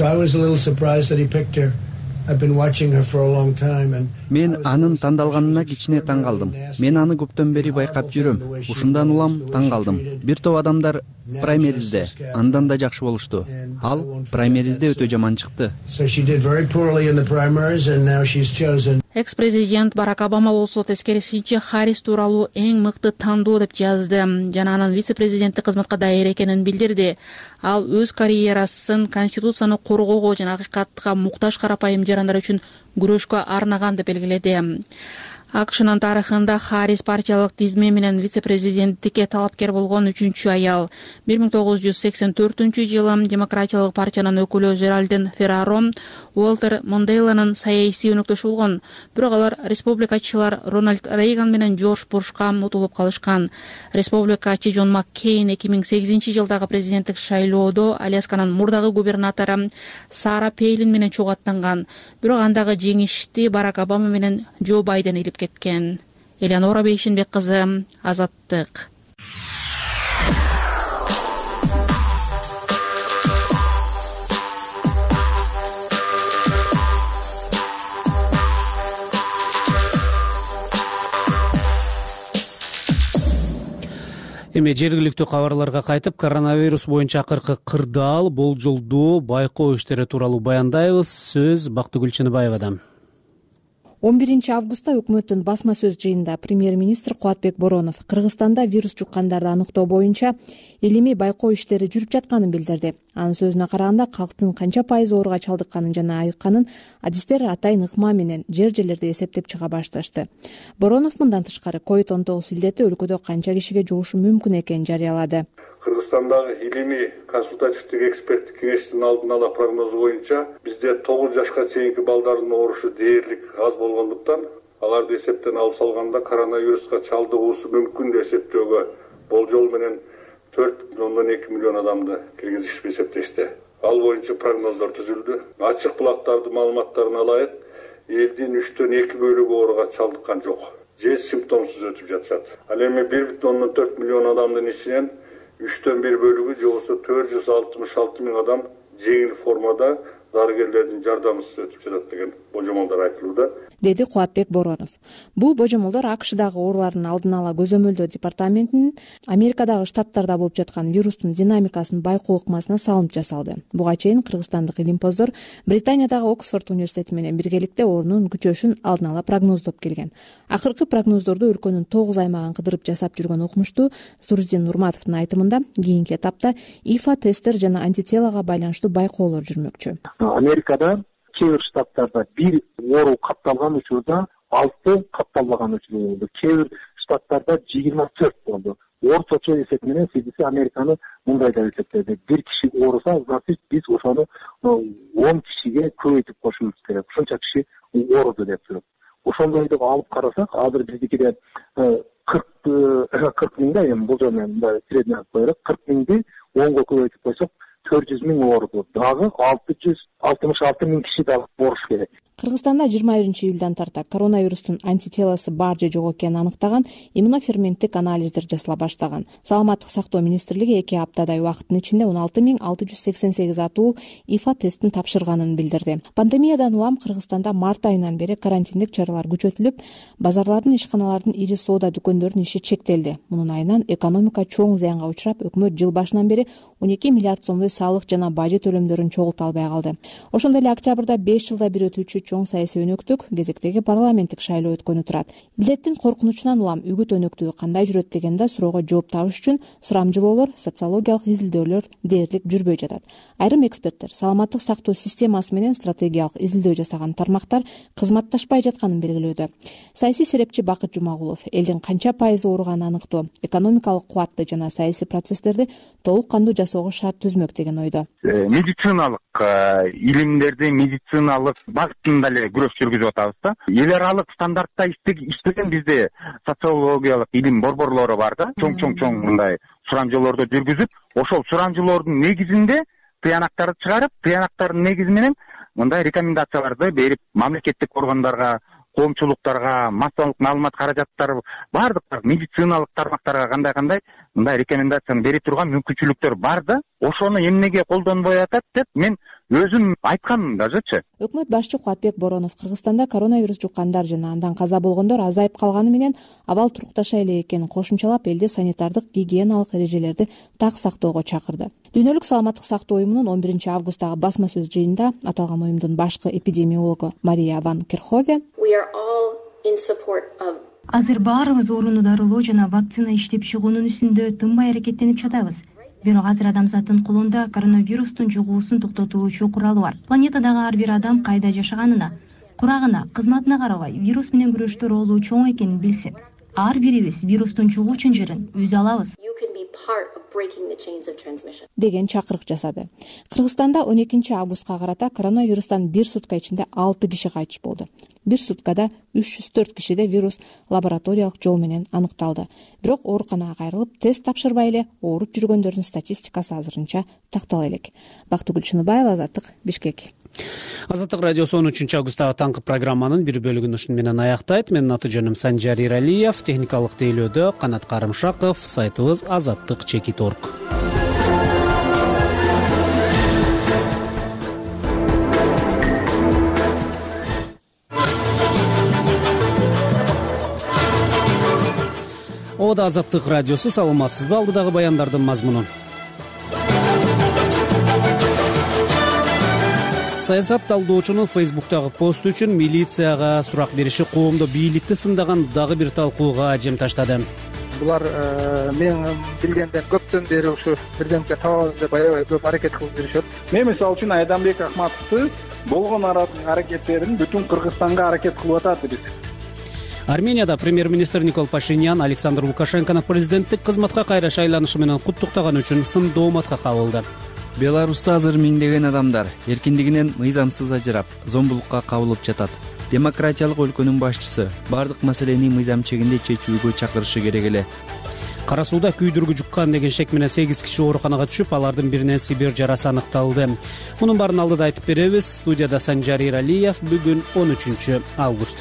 Мен анын тандалганына кичине таң калдым. Мен аны көптөн бери байкап жүрөм. Ушундан улам таң калдым. Бир топ адамдар праймеризде андан да жакшы болушту. Ал праймеризде өтө жаман чыкты. Экс президент Барак Обама болсо тескерисинче Харрис тууралуу эң мыкты тандоо деп жазды жана анын вице президенттик кызматка даяр экенин билдирди. Ал өз карьерасын конституцияны коргоого жана акыйкатка муктаж карапайым жарандар үчүн күрөшкө арнаган деп белгиледи. АКШнын тарыхында Харрис партиялык тизме менен вице-президенттикке талапкер болгон 3-чү аял. 1984-жылы Демократиялык партиянын өкүлү Жеральдин Ферраро Уолтер Монделанын саясий өнөктөшү болгон. Бирок алар республикачылар Рональд Рейган менен Джордж Бушка утулуп калышкан. Республикачы Джон Маккейн 2008-жылдагы президенттик шайлоодо Алясканын мурдагы губернатору Сара Пейлин менен чогуу. Бирок андагы жеңишти Барак Обама менен Джо Байден илип кеткен. Элеонора Бейшинбек кызы, Азаттык. Эми жергиликтүү кабарларга кайтып, коронавирус боюнча акыркы кырдаал, болжолдоо, байкоо иштери тууралуу баяндайбыз. Сөз Бактыгүл Чыныбаевадан. 11-августта өкмөттүн басма сөз жыйынында премьер-министр Кубатбек Боронов Кыргызстанда вирус жуккандарды аныктоо боюнча илимий байкоо иштери жүрүп жатканын билдирди. Анын сөзүнө караганда, калктын канча пайыз ооруга чалдыкканын жана айыкканын адистер атайын ыкма менен жер-жерлерди эсептеп чыга башташты. Боронов мындан тышкары COVID-19 илдети өлкөдө канча кишиге жугушу мүмкүн экенин жарыялады. Кыргызстандагы илимий консультативдик эксперттик кеңештин алдын ала прогнозу боюнча бизде 9 жашка чейинки балдардын оорушу дээрлик аз болгондуктан аларды эсептен алып салганда коронавируска чалдыгуусу мүмкүн деп эсептөөгө болжол менен 4,2 миллион адамды киргизишип эсептешти. Ал боюнча прогноздор түзүлдү. Ачык булактардын маалыматтарына ылайык элдин 3/2 бөлүгү ооруга чалдыккан жок. Же симптомсуз өтүп жатышат. Ал эми 1,4 миллион адамдын ичинен 3/1 бөлүгү же болбосо 466 миң адам жеңил формада дарыгерлердин жардамысыз өтүп жатат деген божомолдор айтылууда, деди Кубатбек Боронов. Бул божомолдор АКШдагы оорулардын алдын ала көзөмөлдөө департаментинин Америкадагы штаттарда болуп жаткан вирустун динамикасын байкоо ыкмасына салынып жасалды. Буга чейин кыргызстандык илимпоздор Британиядагы Оксфорд университети менен биргеликте оорунун күчөшүн алдын ала прогноздоп келген. Акыркы прогноздорду өлкөнүн 9 аймагын кыдырып жасап жүргөн окумуштуу Сурдин Нурматовдун айтымында кийинки этапта ИФА тесттер жана антителага байланыштуу байкоолор жүрмөкчү. Америкада кээ бир штаттарда 1 оору катталган учурда 6 катталбаган учур болду. Кээ бир штаттарда 24 болду. Орточо эсеп менен CDC Американы мындай деп эсептеди. 1 киши ооруса, значит биз ошону 10 кишиге көбөйтүп кошубуз керек. Ушунча киши ооруду деп туруп. Ошондой деп алып карасак, азыр биздикиде 40 миңдей, эми бул жөнүндө мындай средний коелук, 40 миңди 10го көбөйтүп койсок 400 миң ооруду. Дагы 666 миң киши да ооруш керек. Кыргызстанда 21-июлдан тарта коронавирустун антителосы бар же жок экенин аныктаган иммуноферменттик анализдер жасала баштаган. Саламаттык сактоо министрлиги 2 аптадай убакыттын ичинде 16.688 атуу ИФА тестин тапшырганын билдирди. Пандемиядан улам Кыргызстанда март айынан бери карантиндик чаралар күчөтүлүп, базарлардын, ишканалардын, ири соода дүкөндөрүнүн иши чектелди. Мунун айынан экономика чоң зыянга учурап, өкмөт жыл башынан бери 12 миллиард сомдой салык жана бажы төлөмдөрүн чогулта албай калды. Ошондой эле октябрда 5 жылда бир өтүүчү чоң саясий өнөктүк кезектеги парламенттик шайлоо өткөнү турат. Илдеттин коркунучунан улам үгүт өнөктүгү кандай жүрөт дегенде суроого жооп табыш үчүн сурамжылоолор, социологиялык изилдөөлөр дээрлик жүрбөй жатат. Айрым эксперттер саламаттык сактоо системасы менен стратегиялык изилдөө жасаган тармактар кызматташпай жатканын белгилөөдө. Саясий серепчи Бакыт Жумагулов элдин канча пайызы ооруганын аныктоо, экономикалык кубатты жана саясий процесстерди толук кандуу жасоого шарт түзмөк деген ойдо. Медициналык илимдерди, медициналык багытында эле күрөш жүргүзүп атабыз да. Эл аралык стандартта иштеген бизде социологиялык илим борборлору бар да. Чоң мындай сурамжылоорду жүргүзүп, ошол сурамжылоордун негизинде тыянактарды чыгарып, тыянактардын негизи менен мындай рекомендацияларды берип, мамлекеттик органдарга, коомчулуктарга, массалык маалымат каражаттары бардык медициналык тармактарга кандай мындай рекомендацияны бере турган мүмкүнчүлүктөр бар да. Ошону эмнеге колдонбой атат деп мен өзүм айтканмын дажычы. Өкмөт башчы Кубатбек Боронов Кыргызстанда коронавирус жуккандар жана андан каза болгондор азайып калганы менен абал турукташа эле экенин кошумчалап, элде санитардык гигиеналык эрежелерди так сактоого чакырды. Дүйнөлүк саламаттык сактоо уюмунун 11-августтагы басма сөз жыйынында аталган уюмдун башкы эпидемиологу Мария ван Керхове Азыр баарыбыз орунду дарылоо жана вакцина иштеп чыгуунун үстүндө тынбай аракеттенип жатабыз. Бирок азыр адамзаттын колунда коронавирустун жугуусун токтотуучу куралы бар. Планетадагы ар бир адам кайда жашаганына, курагына, кызматына карабай вирус менен күрөштө ролу чоң экенин билсек, ар бирибиз вирустун чыгуу чынжырын үзө алабыз деген чакырык жасады. Кыргызстанда 12 августка карата коронавирустан бир сутка ичинде 6 киши кайтыш болду. Бир суткада 304 кишиде вирус лабораториялык жол менен аныкталды. Бирок ооруканага кайрылып, тест тапшырбай эле ооруп жүргөндөрдүн статистикасы азырынча тактала элек. Бактыгүл Чыныбаева, Азаттык, Бишкек. Азаттык радиосу 13 августтагы таңкы программанын бир бөлүгүн ушун менен аяктайт. Менин аты жөнүм Санжар Иралиев, техникалык тейлөөдө Канат Карымшаков, сайтыбыз azattik.org. Ода Азаттык радиосу, саламатсызбы? Алдыдагы баяндардын мазмуну. Саясат талдоочунун Facebook'тагы пост үчүн милицияга сурак бериши коомдо бийликти сындаган дагы бир талкууга жем таштады. Булар мен билгенден көптөн бери ушу бирдемке табабыз деп аябай көп аракет кылып жүрүшөт. Мен мисалы үчүн Айдамбек Акматовду болгон аракеттерин бүтүн Кыргызстанга аракет кылып атат. Арменияда премьер-министр Никол Пашинян Александр Лукашенкону президенттик кызматка кайра шайланышы менен куттуктаган үчүн сын дооматка кабылды. Беларуста азыр миңдеген адамдар эркиндигинен мыйзамсыз ажырап, зомбулукка кабылып жатат. Демократиялык өлкөнүн башчысы бардык маселени мыйзам чегинде чечүүгө чакырышы керек эле. Кара сууда күйдүргү жуккан деген шек менен 8 киши ооруканага түшүп, алардын биринен Сибир жарасы аныкталды. Мунун баарын алдыда айтып беребиз. Студияда Санжар Иралиев. Бүгүн 13 август.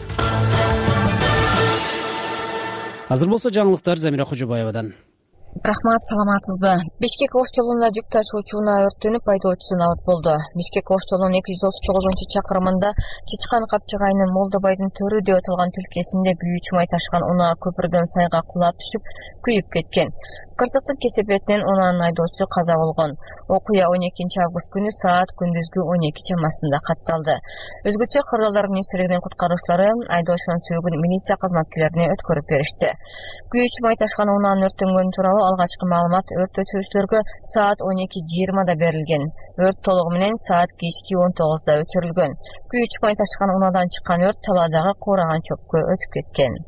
Азыр болсо жаңылыктар Замира Кожобаевадан. Рахмат, саламатсызбы? Бишкек Ош жолунда жүк ташуучу унаа өрттөнүп, айдоочусу набат болду. Бишкек Ош жолунун 239-чакырымында Чичкан Капчык айнын Молдобайдын төрү деп аталган тилкесинде күйүүчү май ташыган унаа көпүрдөн сайга кулап түшүп, күйүп кеткен. Кырсыктын кесепетинен унаанын айдоочусу каза болгон. Окуя 12 август күнү саат күндүзгү 12 чамасында катталды. Өзгөчө Кырдаалдар министрлигинин куткаруучулары айдоочунун сөөгүн милиция кызматкерлерине өткөрүп беришти. Күйүүчү май ташкан унаанын өрттөнгөнү тууралуу алгачкы маалымат өрт өчүрүүчүлөргө саат 12:20 берилген. Өрт толугу менен саат кечки 19 өчүрүлгөн. Күйүүчү май ташкан унаадан чыккан өрт талаадагы куураган чөпкө өтүп кеткен.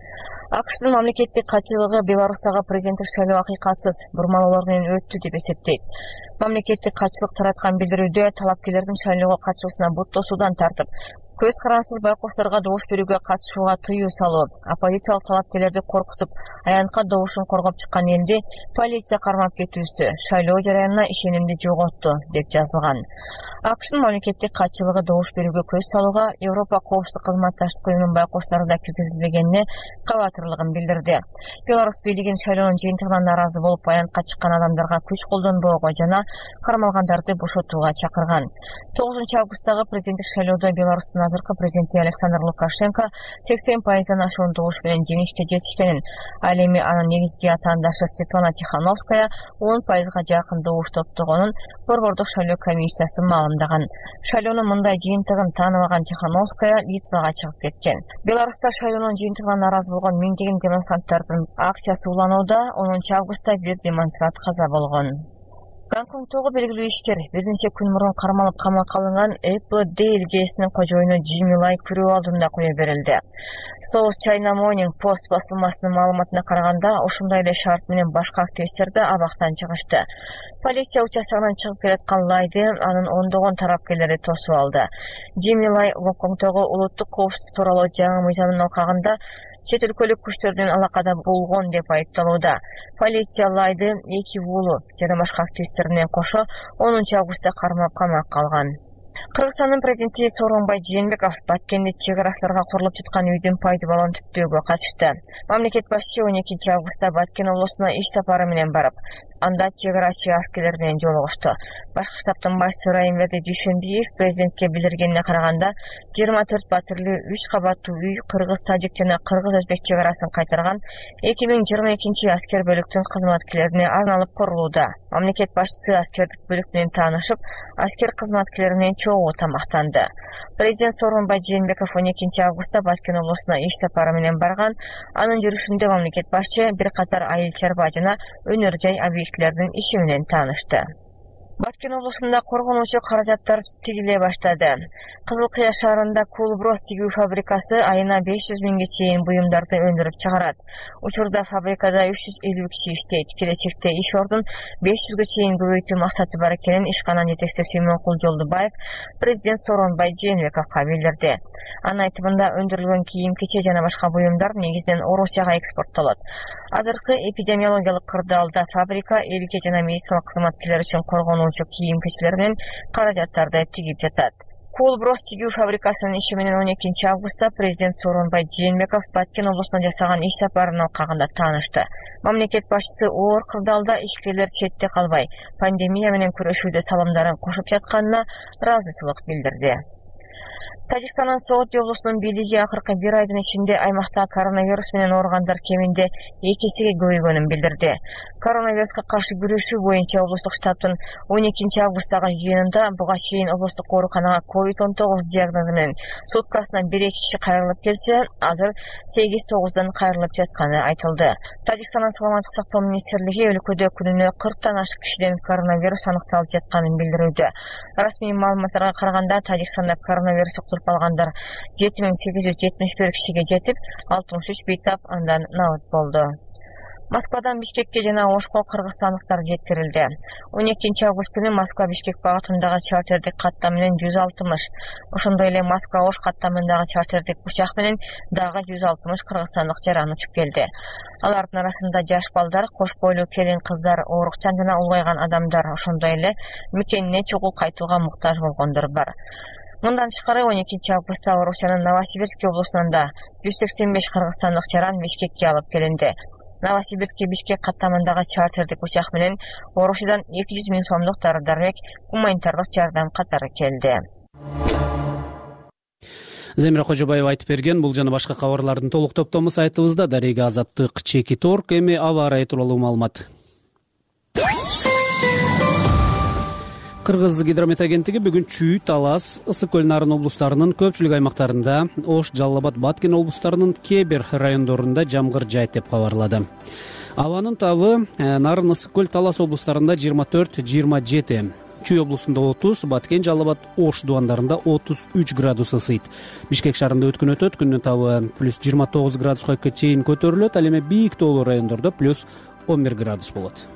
АКШдын мамлекеттик катчылыгы Беларустагы президенттик шайлоо акыйкатсыз, бурмалоолор менен өттү деп эсептейт. Мамлекеттик катчылык тараткан билдирүүдө талапкерлердин шайлоого катышуусуна бут тосуудан тартып, көз карансыз байкошторго добуш берүүгө катышууга тыюу салуу, оппозициялык талапкерлерди коркутуп, аянтка добушун коргоп чыккан элди полиция кармап кетүүсү шайлоо жараянына ишенимди жоготту деп жазылган. АКШдын мамлекеттик катчылыгы добуш берүүгө көз салууга Европа коопсуздук кызматташтык уюмунун байкоштору да киргизилбегенине кабатырлыгын билдирди. Беларусь бийлигин шайлоонун жыйынтыгынан нааразы болуп аянтка чыккан адамдарга күч колдонбоого жана кармалгандарды бошотууга чакырган. 9 августтагы президенттик шайлоодо Беларустун азыркы президенти Александр Лукашенко 80%дан ашуун добуш менен жеңишке жетишкенин, ал эми анын негизги атаандашы Светлана Тихановская 10%га жакын добуш топтогонун Борбордук шайлоо комиссиясы маалымдаган. Шайлоонун мындай жыйынтыгын тааныбаган Тихановская Литвага чыгып кеткен. Беларуста шайлоонун жыйынтыгына нааразы болгон миңдеген демонстранттардын акциясы уланууда. 10 августта бир демонстрант каза болгон. Гонконгдогу белгилүү ишкер бир нече күн мурун кармалып камакка алынган Apple Day илгесинин кожоюну Jimmy Lai күрөө алдында кое берилди. South China Morning Post басылмасынын маалыматына караганда, ошондой эле шарт менен башка активисттер да абактан чыгышты. Полиция участогунан чыгып келаткан Лайды анын ондогон тарапкерлери тосуп алды. Jimmy Lai Гонконгдогу улуттук коопсуздук тууралуу жаңы мыйзамдын алкагында чет өлкөлүк күчтөрдүн алакада болгон деп айыпталууда. Полиция Лайды 2 уулу жана башка активисттер менен кошо 10 августта кармап камакка алган. Кыргызстандын президенти Сооронбай Жээнбеков Баткенде чек арасыларга курулуп жаткан үйдүн пайдаланууну түптөөгө катышты. Мамлекет башчы 12 августта Баткен облусуна иш сапары менен барып, анда чек арачы аскерлер менен жолугушту. Башкы штабтын башчысы Райымбек Дүйшөнбиев президентке билдиргенине караганда 24 батирлүү 3 кабаттуу үй кыргыз-тажик жана кыргыз-өзбек чек арасын кайтарган 2022 аскер бөлүктүн кызматкерлерине арналып курулууда. Мамлекет башчысы аскердик бөлүк менен таанышып, аскер кызматкерлери менен чогуу тамактанды. Президент Сооронбай Жээнбеков 12 августта Баткен облусуна иш сапары менен барган. Анын жүрүшүндө мамлекет башчы бир катар айыл чарба жана өнөр жай объектилердин иши менен таанышты. Баткен облусунда коргонуучу каражаттар тигиле баштады. Кызыл Кыя шаарында Кулброс тигүү фабрикасы айына 500 миңге чейин буюмдарды өндүрүп чыгарат. Учурда фабрикада 350 киши иштейт. Келечекте иш ордун 500ге чейин көбөйтүү максаты бар экенин ишкананын жетекчиси Сүймөнкул Жолдубаев президент Сооронбай Жээнбековго билдирди. Анын айтымында өндүрүлгөн кийим-кече жана башка буюмдар негизинен Орусияга экспорттолот. Азыркы эпидемиологиялык кырдаалда фабрика элге жана медициналык кызматкерлер үчүн коргонуучу кийим-кечелер менен каражаттарды тигип жатат. Кулброс тигүү фабрикасынын иши менен 12 августта президент Сооронбай Жээнбеков Баткен облусуна жасаган иш сапарынын алкагында таанышты. Мамлекет башчысы оор кырдаалда ишкерлер четте калбай, пандемия менен күрөшүүдө салымдарын кошуп жатканына ыраазычылык билдирди. Тажикстандын Сооти облусунун бийлиги акыркы бир айдын ичинде аймакта коронавирус менен ооругандар кеминде 2 эсеге көбөйгөнүн билдирди. Коронавируска каршы күрөшүү боюнча облустук штабтын 12 августтагы жыйынында буга чейин облустук ооруканага COVID-19 диагнозу менен суткасына 1-2 киши кайрылып келсе, азыр 8-9дан кайрылып жатканы айтылды. Тажикстандын саламаттык сактоо министрлиги өлкөдө күнүнө 40тан ашык кишиден коронавирус аныкталып жатканын билдирүүдө. Расмий маалыматтарга караганда Тажикстанда коронавирус алгандар 7871 кишиге жетип, 63 бейтап андан набыт болду. Москвадан Бишкекке жана Ошко кыргызстандыктар жеткирилди. 12 август күнү Москва-Бишкек багытындагы чартердик каттам менен 160, ошондой эле Москва-Ош каттамындагы чартердик учак менен дагы 160 кыргызстандык жаран учуп келди. Алардын арасында жаш балдар, кош бойлуу келин кыздар, оорукчан жана улгайган адамдар, ошондой эле мекенине чогуу кайтууга муктаж болгондор бар. Мындан тышкары 12 августта Орусиянын Новосибирск облусунан да 185 кыргызстандык жаран Бишкекке алып келинди. Новосибирске Бишкек каттамындагы чартердик учак менен Орусиядан 200 миң сомдук дары-дармек гуманитардык жардам катары келди. Земира Кожобаева айтып берген. Бул жана башка кабарлардын толук топтому сайтыбызда. Дарега Азаттык чеки торг, эми аба ырайы тууралуу маалымат. Кыргыз гидромет агенттиги бүгүн Чүй, Талас, Ысык көл, Нарын облустарынын көпчүлүк аймактарында, Ош, Жалал Абад, Баткен облустарынын кээ бир райондорунда жамгыр жайт деп кабарлады. Абанын табы Нарын, Ысык көл, Талас облустарында 24-27, Чүй облусунда 30, Баткен, Жалал Абад, Ош дубандарында 33 градус ысыйт. Бишкек шаарында өткүн өтөт, күндүн табы плюс 29 градуска чейин көтөрүлөт, ал эми бийик тоолуу райондордо плюс 11 градус болот.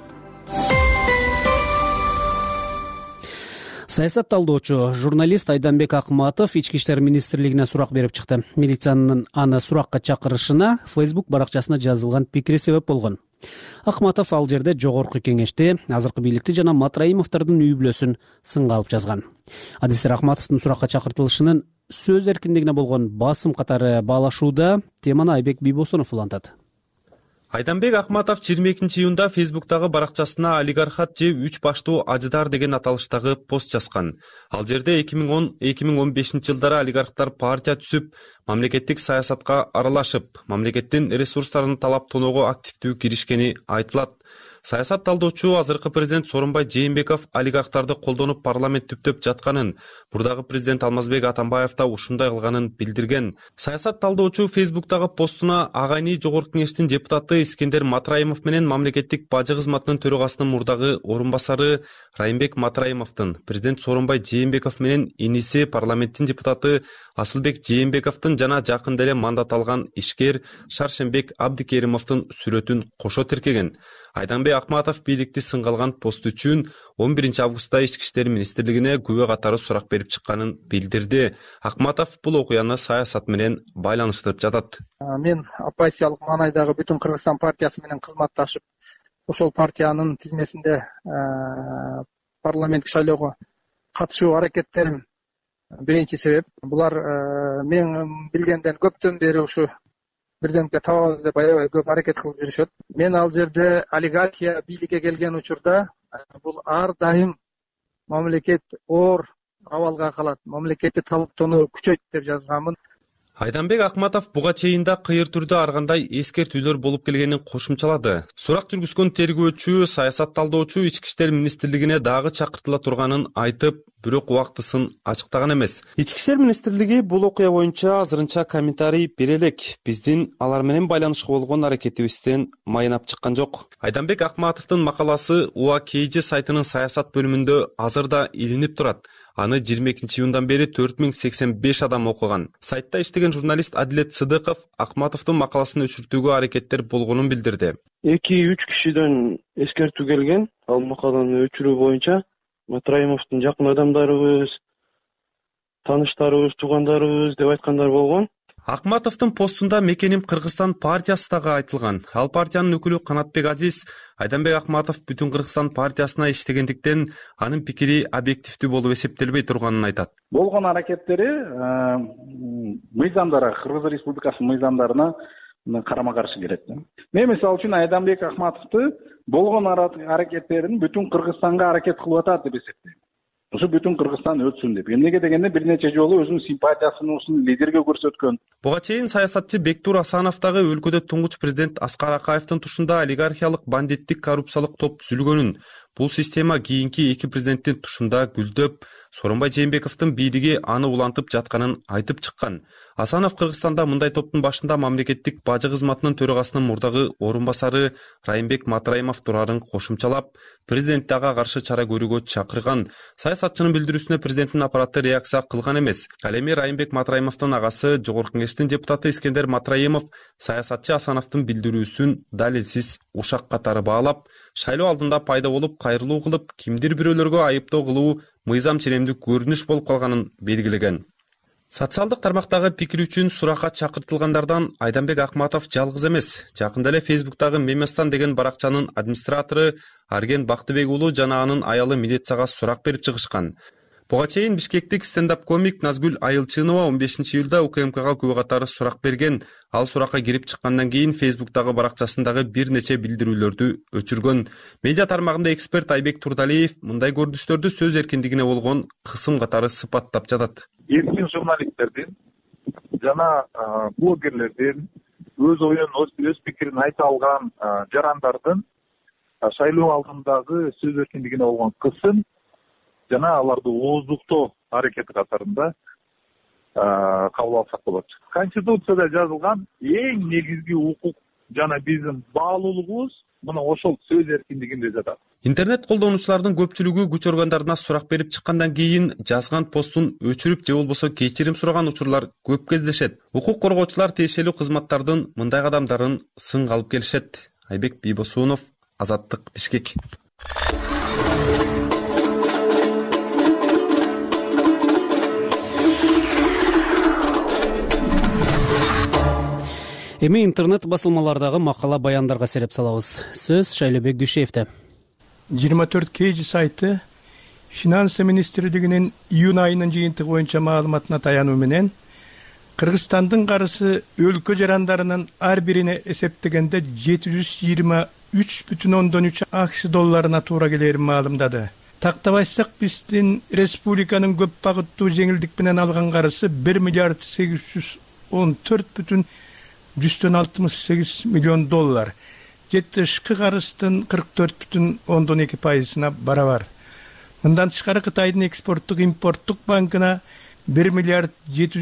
Саясат талдоочу журналист Айданбек Акматов Ички иштер министрлигине сурак берип чыкты. Милициянын аны суракка чакырышына Facebook баракчасына жазылган пикири себеп болгон. Акматов ал жерде жогорку кеңеште азыркы бийликти жана Матраимовдордун үй бүлөсүн сынга алып жазган. Адистер Акматовдун суракка чакыртылышынын сөз эркиндигине болгон басым катары баалашууда теманы Айбек Бийбосунов улантат. Айданбек Акматов 22 июнда Facebook'тагы баракчасына олигархат же 3 баштуу ажыдар деген аталыштагы пост жазган. Ал жерде 2010-2015 жылдары олигархтар партия түзүп, мамлекеттик саясатка аралашып, мамлекеттин ресурстарын талап тоноого активдүү киришкени айтылат. Саясат талдоочу азыркы президент Сооронбай Жээнбеков олигархтарды колдонуп парламент түптөп жатканын, бурдагы президент Алмазбек Атамбаев да ушундай кылганын билдирген. Саясат талдоочу Facebook'тагы постуна агайны жогорку кеңештин депутаты Искендер Матраимов менен мамлекеттик бажы кызматынын төрагасынын мурдагы орун басары Райымбек Матраимовдун, президент Сооронбай Жээнбеков менен иниси парламенттин депутаты Асылбек Жээнбековдун жана жакында эле мандат алган ишкер Шаршембек Абдикеримовдун сүрөтүн кошо тиркеген. Айданбек Акматов бийликти сынга алган пост үчүн 11 августта Ички иштер министрлигине күбө катары сурак берип чыкканын билдирди. Акматов бул окуяны саясат менен байланыштырып жатат. Мен оппозициялык маанайдагы бүтүн Кыргызстан партиясы менен кызматташып, ошол партиянын тизмесинде парламенттик шайлоого катышуу аракеттерим биринчи себеп. Булар мен билгенден көптөн бери ушу бирдемке табабыз деп аябай көп аракет кылып жүрүшөт. Мен ал жерде олигархия бийликке келген учурда бул ар дайым мамлекет оор абалга калат, мамлекетти талаптоону күчөйт деп жазганмын. Айданбек Акматов буга чейин да кыйыр түрдө ар кандай эскертүүлөр болуп келгенин кошумчалады. Сурак жүргүзгөн тергөөчү, саясат талдоочу Ички иштер министрлигине дагы чакыртыла турганын айтып, бирок убактысын ачыктаган эмес. Ички иштер министрлиги бул окуя боюнча азырынча комментарий бере элек. Биздин алар менен байланышка болгон аракетибизден майнап чыккан жок. Айданбек Акматовдун макаласы УАКЖ сайтынын саясат бөлүмүндө азырда илинип турат. Аны 22-июндан бери 4085 адам окуган. Сайтта иштеген журналист Адилет Сыдыков Акматовдун макаласын өчүртүүгө аракеттер болгонун билдирди. 2-3 кишиден эскертүү келген. Ал макаланы өчүрүү боюнча Матраимовдун жакын адамдарыбыз, тааныштарыбыз, туугандарыбыз деп айткандар болгон. Акматовдун постунда мекеним Кыргызстан партиясы дагы айтылган. Ал партиянын өкүлү Канатбек Азиз Айданбек Акматов бүтүн Кыргызстан партиясына иштегендиктен анын пикири объективдүү болуп эсептелбей турганын айтат. Болгон аракеттери мыйзамдарға, Кыргыз Республикасынын мыйзамдарына карама каршы келет. Мен мисалы үчүн Айданбек Акматовду болгон аракеттерин бүтүн Кыргызстанга аракет кылып атат деп эсептейм. Ушу бүтүн Кыргызстан өтсүн деп. Эмнеге дегенде бир нече жолу өзүнүн симпатиясын ушул лидерге көрсөткөн. Буга чейин саясатчы Бектур Асанов дагы өлкөдө туңгуч президент Аскар Акаевдин тушунда олигархиялык бандиттик коррупциялык топ түзүлгөнүн, бул система кийинки эки президенттин тушунда гүлдөп, Сооронбай Жээнбековдун бийлиги аны улантып жатканын айтып чыккан. Асанов Кыргызстанда мындай топтун башында мамлекеттик бажы кызматынын төрагасынын мурдагы орун басары Райымбек Матраимов турарын кошумчалап, президентти ага каршы чара көрүүгө чакырган. Саясатчынын билдирүүсүнө президенттин аппараты реакция кылган эмес. Ал эми Райымбек Матраимовдун агасы Жогорку Кеңештин депутаты Искендер Матраимов саясатчы Асановдун билдирүүсүн далилсиз ушак катары баалап, шайлоо алдында пайда болуп кайрылуу кылып, кимдир бирөөлөргө айыптоо кылуу мыйзам ченемдүү көрүнүш болуп калганын белгилеген. Социалдык тармактагы пикир үчүн суракка чакыртылгандардан Айданбек Акматов жалгыз эмес. Жакында эле Фейсбуктагы Меместан деген баракчанын администратору Арген Бактыбек уулу жана анын аялы милицияга сурак берип чыгышкан. Буга чейин бишкектик стендап комик Назгүл Айылчынова 15-июлда УКМКга күбө катары сурак берген. Ал суракка кирип чыккандан кийин Фейсбуктагы баракчасындагы бир нече билдирүүлөрдү өчүргөн. Медиа тармагында эксперт Айбек Турдалиев мындай көрүнүштөрдү сөз эркиндигине болгон кысым катары сыпаттап жатат. Эркин журналисттердин жана блогерлердин өз оюн, өз пикирин айта алган жарандардын шайлоо алдындагы сөз эркиндигине болгон кысым жана аларды ооздуктоо аракети катарында кабыл алсак болот. Конституцияда жазылган эң негизги укук жана биздин баалуулугубуз мына ошол сөз эркиндигинде жатат. Интернет колдонуучулардын көпчүлүгү күч органдарына сурак берип чыккандан кийин жазган постун өчүрүп же болбосо кечирим сураган учурлар көп кездешет. Укук коргоочулар тиешелүү кызматтардын мындай кадамдарын сынга алып келишет. Айбек Бийбосунов, Азаттык, Бишкек. Эми интернет басылмалардагы макала баяндарга сереп салабыз. Сөз Шайлообек Дүйшеевде. 24 KG сайты Финансы министрлигинин июнь айынын жыйынтыгы боюнча маалыматына таянуу менен Кыргызстандын карызы өлкө жарандарынын ар бирине эсептегенде 723,3 акш долларына туура келерин маалымдады. Тактабайсак биздин республиканын көп багыттуу жеңилдик менен алган карызы 1 миллиард 814,168 миллион доллар. Тышкы карыздын 44,2%-на барабар. Мындан тышкары Кытайдын экспорттук импорттук банкына 1 миллиард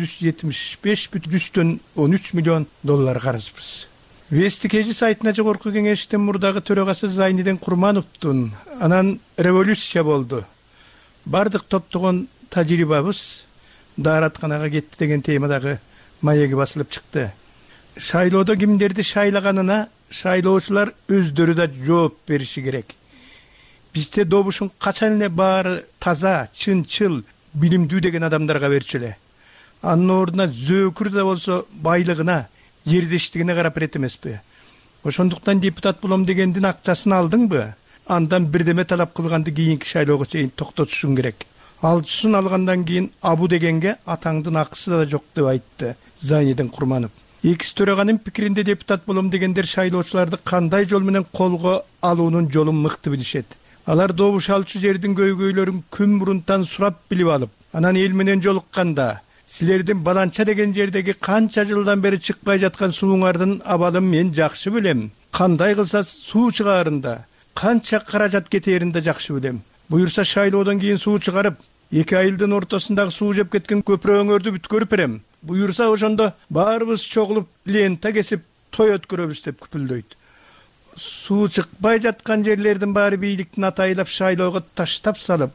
775,13 миллион доллар карызбыз. Вести KG сайтына Жогорку Кеңештин мурдагы төрагасы Зайниден Курмановдун анан революция болду. Бардык топтогон тажрыйбабыз дааратканага кетти деген темадагы маеги басылып чыкты. Шайлоодо кимдерди шайлаганына шайлоочулар өздөрү да жооп бериши керек. Бизде добушун качан эле баары таза, чынчыл, билимдүү деген адамдарга берчүле. Анын ордуна зөөкүр да болсо байлыгына, жердештигине карап берет эмеспи. Ошондуктан депутат болом дегендин акчасын алдыңбы? Андан бирдеме талап кылганды кийинки шайлоого чейин токтотушуң керек. Алчысын алгандан кийин абу дегенге атаңдын акысы да жок деп айтты Зайниден Курманов. экс төраганын пикиринде депутат болом дегендер шайлоочуларды кандай жол менен колго алуунун жолун мыкты билишет. Алар добуш алчу жердин көйгөйлөрүн күн мурунтан сурап билип алып, анан эл менен жолукканда силердин баланча деген жердеги канча жылдан бери чыкпай жаткан сууңардын абалын мен жакшы билем. Кандай кылса суу чыгаарында, канча каражат кетээрин да жакшы билем. Буюрса шайлоодон кийин суу чыгарып, 2 айылдын ортосундагы суу жеп кеткен көпүрөңөрдү бүткөрүп берем. Буюрса ошондо баарыбыз чогулуп лента кесип той өткөрөбүз деп күпүлдөйт. Суу чыкпай жаткан жерлердин баары бийликтин атайлап шайлоого таштап салып,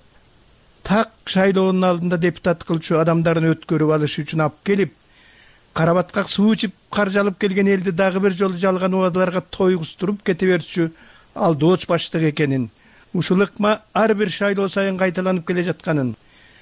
так шайлоонун алдында депутат кылчу адамдарын өткөрүп алыш үчүн алып келип, карабатка суу ичип каржалып келген элди дагы бир жолу жалган убадаларга тойгустуруп кете берчү алдооч баштык экенин, ушул ыкма ар бир шайлоо сайын кайталанып келе жатканын,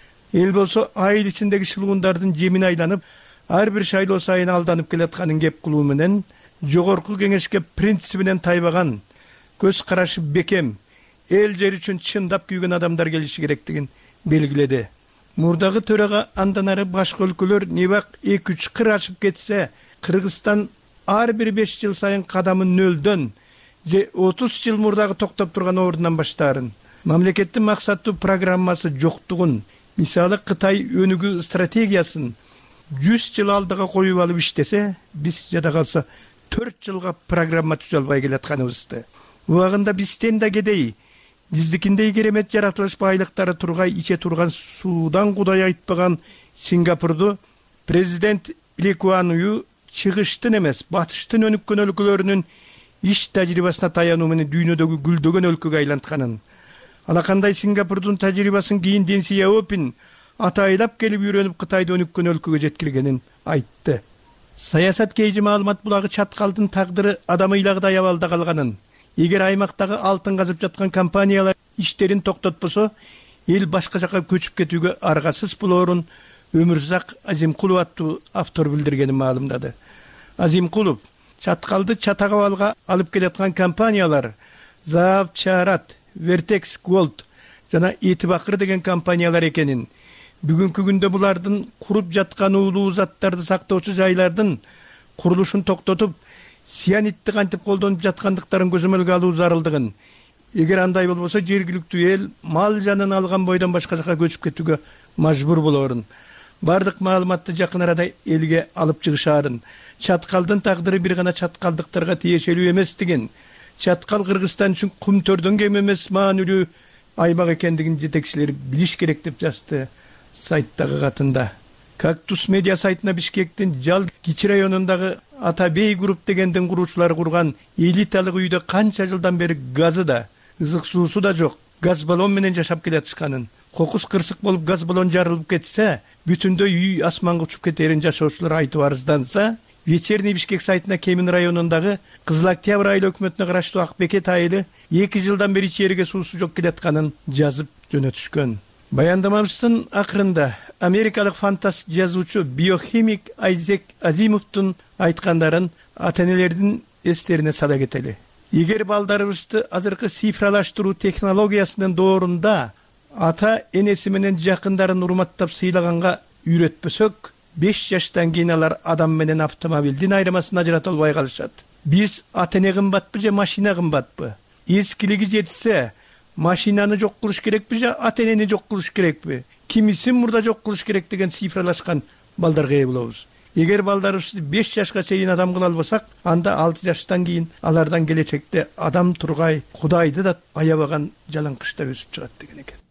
эл болсо айыл ичиндеги шылуундардын жемине айланып, ар бир шайлоо сайын алданып келатканын кеп кылуу менен жогорку кеңешке принцибинен тайбаган, көз карашы бекем, эл жер үчүн чындап күйгөн адамдар келиши керектигин белгиледи. Мурдагы төрага андан ары башка өлкөлөр небак 2-3 кыр ашып кетсе, Кыргызстан ар бир 5 жыл сайын кадамын 0дөн же 30 жыл мурдагы токтоп турган ордунан баштаарын. Мамлекеттин максаттуу программасы жоктугун, мисалы Кытай өнүгүү стратегиясын 100 жыл алдыга коюп алып иштесе, биз жада калса 4 жылга программа түзө албай келатканыбызды. Убагында бизден да кедей, биздикиндей керемет жаратылыш байлыктары тургай иче турган суудан кудай айтпаган Сингапурду президент Ли Куан Ю чыгыштын эмес, батыштын өнүккөн өлкөлөрүнүн иш тажрыйбасына таянуу менен дүйнөдөгү гүлдөгөн өлкөгө айлантканын. Алакандай Сингапурдун тажрыйбасын кийин Дэн Сяопин атайлап келип үйрөнүп Кытайды өнүккөн өлкөгө жеткиргенин айтты. Саясат кейжи маалымат булагы чаткалдын тагдыры адам ыйлагыдай абалда калганын, эгер аймактагы алтын казып жаткан компаниялар иштерин токтотпосо, эл башка жака көчүп кетүүгө аргасыз болоорун Өмүрзак Азимкулов аттуу автор билдиргенин маалымдады. Азимкулов чаткалды чатагабалга алып келаткан компаниялар Заап Чарат, Vertex Gold жана Этибакыр деген компаниялар экенин, бүгүнкү күндө булардын куруп жаткан уулуу заттарды сактоочу жайлардын курулушун токтотуп, сианитти кантип колдонуп жаткандыктарын көзөмөлгө алуу зарылдыгын, эгер андай болбосо жергиликтүү эл мал жанын алган бойдон башка жака көчүп кетүүгө мажбур болоорун, бардык маалыматты жакын арада элге алып чыгышаарын, чаткалдын тагдыры бир гана чаткалдыктарга тиешелүү эместигин, чаткал Кыргызстан үчүн кум төрдөн кем эмес маанилүү аймак экендигин жетекчилер билиш керек деп жазды сайттагы катында. Кактус медиа сайтына Бишкектин Жал Кичи районундагы Атабей групп дегендин куруучулары курган элиталык үйдө канча жылдан бери газы да, ызык суусу да жок, газ баллон менен жашап келатышканын, кокус кырсык болуп газ баллон жарылып кетсе, бүтүндөй үй асманга учуп кетерин жашоочулар айтып арызданса, Вечерний Бишкек сайтына Кемин районундагы Кызыл Октябрь айыл өкмөтүнө караштуу Акбекет айылы 2 жылдан бери ичериге суусу жок келатканын жазып жөнөтүшкөн. Баяндамабыздын акырында америкалык фантаст жазуучу биохимик Айзек Азимовдун айткандарын ата-энелердин эстерине сала кетели. Эгер балдарыбызды азыркы цифралаштыруу технологиясынын доорунда ата-энеси менен жакындарын урматтап сыйлаганга үйрөтпөсөк, 5 жаштан кийин алар адам менен автомобилдин айырмасын ажырата албай калышат. Биз ата-эне кымбатпы же машина кымбатпы? Эскилиги жетсе, машинаны жок кылыш керекпи же ата-энени жок кылыш керекпи? Кимисин мурда жок кылыш керек деген цифралашкан балдарга ээ болобуз. Эгер балдарыбызды 5 жашка чейин адам кыла албасак, анда 6 жаштан кийин алардан келечекте адам тургай Кудайды да аябаган жалаңкычта өсүп чыгат деген экен.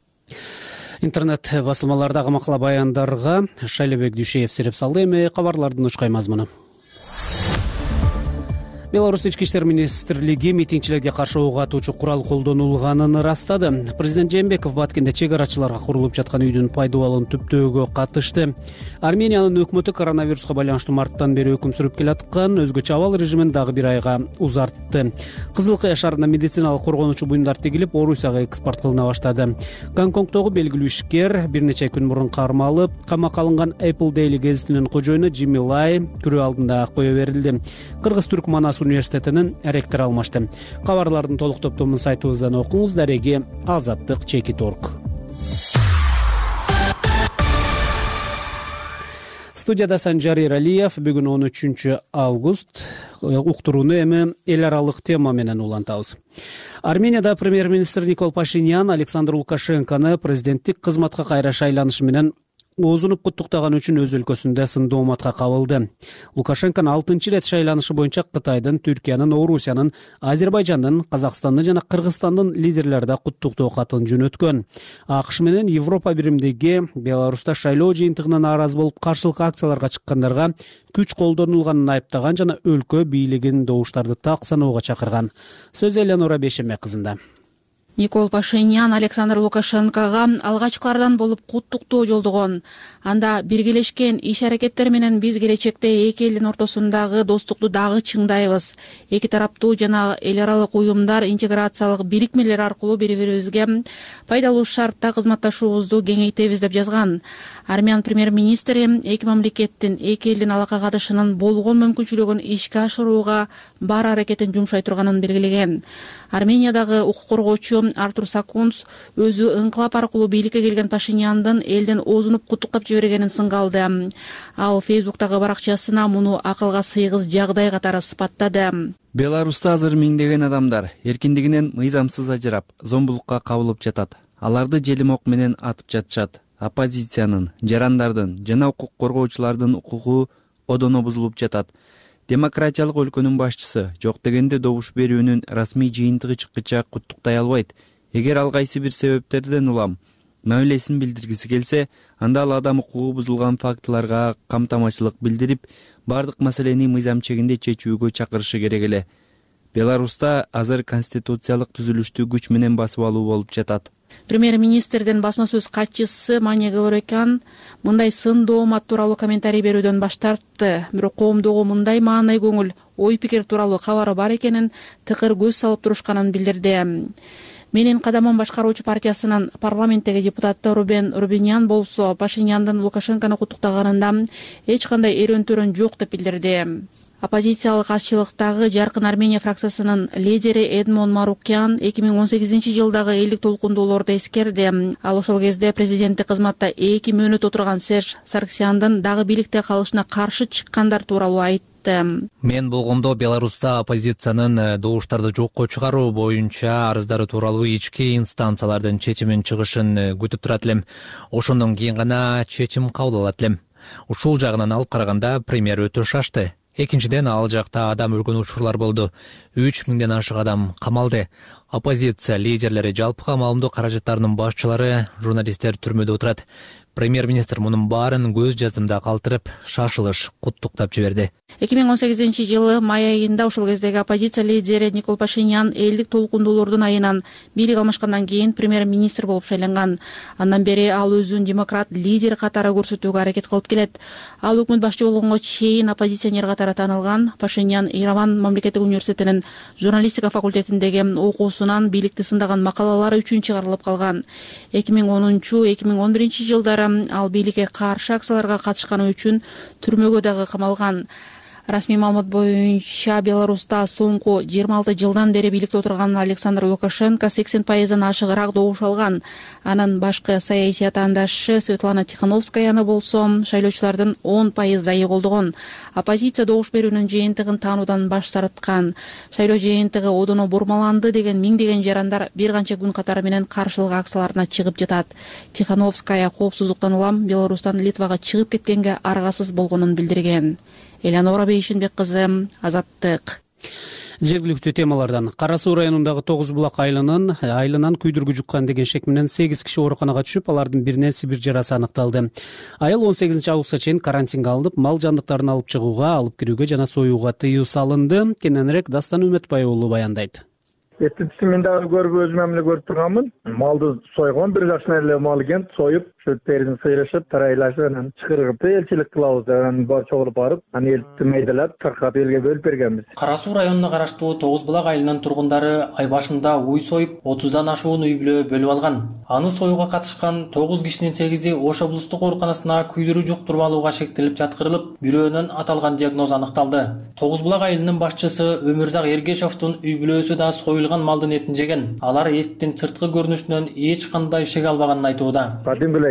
Интернет басылмалардагы макала баяндарга Шайлебек Дүйшеев сереп салды. Эми кабарлардын учкай мазмуну. Беларусь ички иштер министрлиги митингчилерге каршы ок атуучу курал колдонулганын ырастады. Президент Жээнбеков Баткенде чек арачыларга курулуп жаткан үйдүн пайдубалын түптөөгө катышты. Армениянын өкмөтү коронавируска байланыштуу марттан бери өкүм сүрүп келаткан өзгөчө абал режимин дагы 1 айга узартты. Кызыл Кая шаарында медициналык коргонуучу буюмдар тигилип, Орусияга экспорт кылына баштады. Гонконгдогу белгилүү ишкер бир нече күн мурун кармалып, камакка алынган Apple Daily гезитинин кожоюну Джимми Лай күрөө алдында кое берилди. Кыргыз-Түрк Манас университетинин ректору алмашты. Кабарлардын толук топтомун сайтыбыздан окуңуз. Дареги Азаттык Чекит.org. Студияда Санжар Эралиев. Бүгүн 13 август. Уктурууну эми эл аралык тема менен улантабыз. Арменияда премьер-министр Никол Пашинян Александр Лукашенкону президенттик кызматка кайра шайланышы менен оозунуп куттуктаган үчүн өз өлкөсүндө сындооматка кабылды. Лукашенко 6 рет шайланышы боюнча Кытайдын, Түркиянын, Орусиянын, Азербайжандын, Казакстандын жана Кыргызстандын лидерлери да куттуктоо катын жөнөткөн. АКШ менен Европа биримдиги Беларуста шайлоо жыйынтыгынан нааразы болуп каршылык акцияларга чыккандарга күч колдонулганын айыптаган жана өлкө бийлигин добуштарды так саноого чакырган. Сөз Элеонора Бешеме кызында. Никол Пашинян Александр Лукашенкого алгачкылардан болуп куттуктоо жолдогон. Анда биргелешкен иш-аракеттер менен биз келечекте эки элдин ортосундагы достукту дагы чыңдайбыз. Эки тараптуу жана эл аралык уюмдар интеграциялык бирикмелер аркылуу бири-бирибизге пайдалуу шартта кызматташуубузду кеңейтебиз деп жазган. Армян премьер-министри эки мамлекеттин, эки элдин алака катышынын болгон мүмкүнчүлүгүн ишке ашырууга бар аракетин жумшай турганын белгилеген. Армениядагы укук коргоочу Артур Сакунц өзү ыңкылап аркылуу бийликке келген Пашиняндын элден оозунуп куттуктап жибергенин сынга алды. Ал Фейсбуктагы баракчасына муну акылга сыйгыз жагдай катары сыпаттады. Беларуста азыр миңдеген адамдар эркиндигинен мыйзамсыз ажырап, зомбулукка кабылып жатат. Аларды желимок менен атып жатышат. Оппозициянын, жарандардын жана укук коргоочулардын укугу одоно бузулуп жатат. Демократиялык өлкөнүн башчысы жок дегенде добуш берүүнүн расмий жыйынтыгы чыккыча куттуктай албайт. Эгер ал кайсы бир себептерден улам мамилесин билдиргиси келсе, анда ал адам укугу бузулган фактыларга камтамашылык билдирип, бардык маселени мыйзам чегинде чечүүгө чакырышы керек эле. Беларуста азыр конституциялык түзүлүштү күч менен басып алуу болуп жатат. Премьер-министрдин басма сөз катчысы Мания Говорокян мындай сындоомат тууралуу комментарий берүүдөн баш тартты. Бирок коомдогу мындай маанай көңүл, ой пикир тууралуу кабары бар экенин тыкыр көз салып турушканын билдирди. Менин кадамым башкаруучу партиясынын парламенттеги депутаты Рубен Рубинян болсо Пашиняндын Лукашенкону куттуктаганында эч кандай эрөөнтөрөн жок деп билдирди. Оппозициялык азчылыктагы Жаркын Армения фракциясынын лидери Эдмон Марукян 2018 жылдагы элдик толкундоолорду эскерди. Ал ошол кезде президенттик кызматта 2 мөөнөт отурган Серж Сарксяндын дагы бийликте калышына каршы чыккандар тууралуу айтты. Мен болгондо Беларусьта оппозициянын добуштарды жокко чыгаруу боюнча арыздары тууралуу ички инстанциялардын чечимин чыгышын күтүп турат элем. Ошондон кийин гана чечим кабыл алат элем. Ушул жагынан алып караганда премьер өтө шашты. Экинчиден ал жакта адам өлгөн учурлар болду. 3000ден ашык адам камалды. Оппозиция лидерлери жалпы камалымдуу каражаттарынын башчылары, журналисттер түрмөдө отурат. Премьер-министр мунун баарын көз жаздымда калтырып, шашылыш куттуктап жиберди. 2018 жылы май айында ошол кездеги оппозиция лидери Никол Пашинян элдик толкундоолордун айынан бийлик алмашкандан кийин премьер-министр болуп шайланган. Андан бери ал өзүн демократ лидер катары көрсөтүүгө аракет кылып келет. Ал өкмөт башчы болгонго чейин оппозиционер катары таанылган. Пашинян Ереван мамлекеттик университетинин журналистика факультетиндеги окуусунан бийликти сындаган макалалары үчүн чыгарылып калган. 2010-2011 жылдары ал бийликке каршы акцияларга катышканы үчүн түрмөгө дагы камалган. Расмий маалымат боюнча Беларуста соңку 26 жылдан бери бийликте отурган Александр Лукашенко 80%дан ашыгыраак добуш алган. Анын башкы саясий атаандашы Светлана Тихановскаяны болсо шайлоочулардын 10%дай колдогон. Оппозиция добуш берүүнүн жыйынтыгын таануудан баш тарткан. Шайлоо жыйынтыгы одоно бурмаланды деген миңдеген жарандар бир канча күн катары менен каршылык акцияларына чыгып жатат. Тихановская коопсуздуктан улам Беларустан Литвага чыгып кеткенге аргасыз болгонун билдирген. Элеонора Бейшенбек кызы, Азаттык. Жергиликтүү темалардан Кара Суу районундагы Тогуз булак айылынан күйдүргү жуккан деген шек менен 8 киши ооруканага түшүп, алардын биринен Сибир жарасы аныкталды. Айыл 18 августка чейин карантинге алынып, мал жандыктарын алып чыгууга, алып кирүүгө жана союуга тыюу салынды. Кененирээк Дастан Үмөтбай уулу баяндайт. Эттинчи мен дагы көрүп өзүм эмне көрүп турганмын. Малды сойгон, бир жашына эле мал экен, союп, ошо терисин сыйрашып, тарайлашып, анан чыгырып, элчилик кылабыз деп, анан бар чогулуп барып, анан элди мейдалап, таркап элге бөлүп бергенбиз. Кара Суу районуна караштуу Тогуз булак айылынын тургундары ай башында уй союп, 30дан ашуун үй бүлө бөлүп алган. Аны союуга катышкан 9 кишинин 8-и Ош облустук ооруканасына күйдүрүү жуктуруп алууга шектелип жаткырылып, бирөөнүн аталган диагноз аныкталды. Тогуз булак айылынын башчысы Өмүрзак Эргешовдун үй бүлөсү да союлган малдын этин жеген. Алар эттин сырткы көрүнүшүнөн эч кандай шек албаганын айтууда. Кадим эле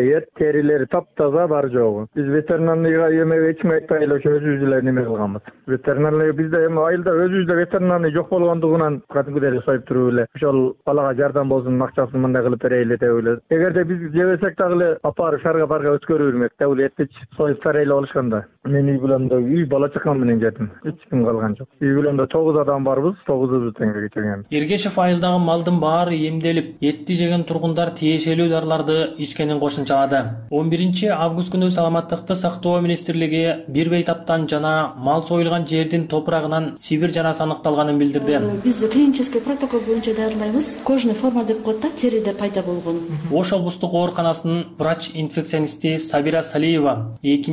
эт терилери таптаза бар жогу. Биз ветеринарныйга эме эчме айтпай эле ошо өзүбүз эле неме кылганбыз. Ветеринарный бизде эми айылда өзүбүздө ветеринарный жок болгондугунан кадимкидей эле союп туруп эле ошол балага жардам болсун, акчасын мындай кылып берейли деп эле. Эгерде биз жебесек дагы эле апарып шарга парга өткөрүп бермек деп эле этти союп тарайлап алышканда. Мен үй бүлөмдө бала чакам менен жедим. Эч ким калган жок. Үй бүлөмдө 9 адам барбыз, 9убуз теңге кечирген. Эргешев айылдагы малдын баары эмделип, этти жеген тургундар тиешелүү дарыларды ичкенин кошумчалады. 11-август күнү Саламаттыкты сактоо министрлиги бир бейтаптан жана мал союлган жердин топурагынан Сибир жарасы аныкталганын билдирди. Биз клинический протокол боюнча дарылайбыз. Кожный форма деп коет да, териде пайда болгон. Ош облустук ооруканасынын врач-инфекционисти Сабира Салиева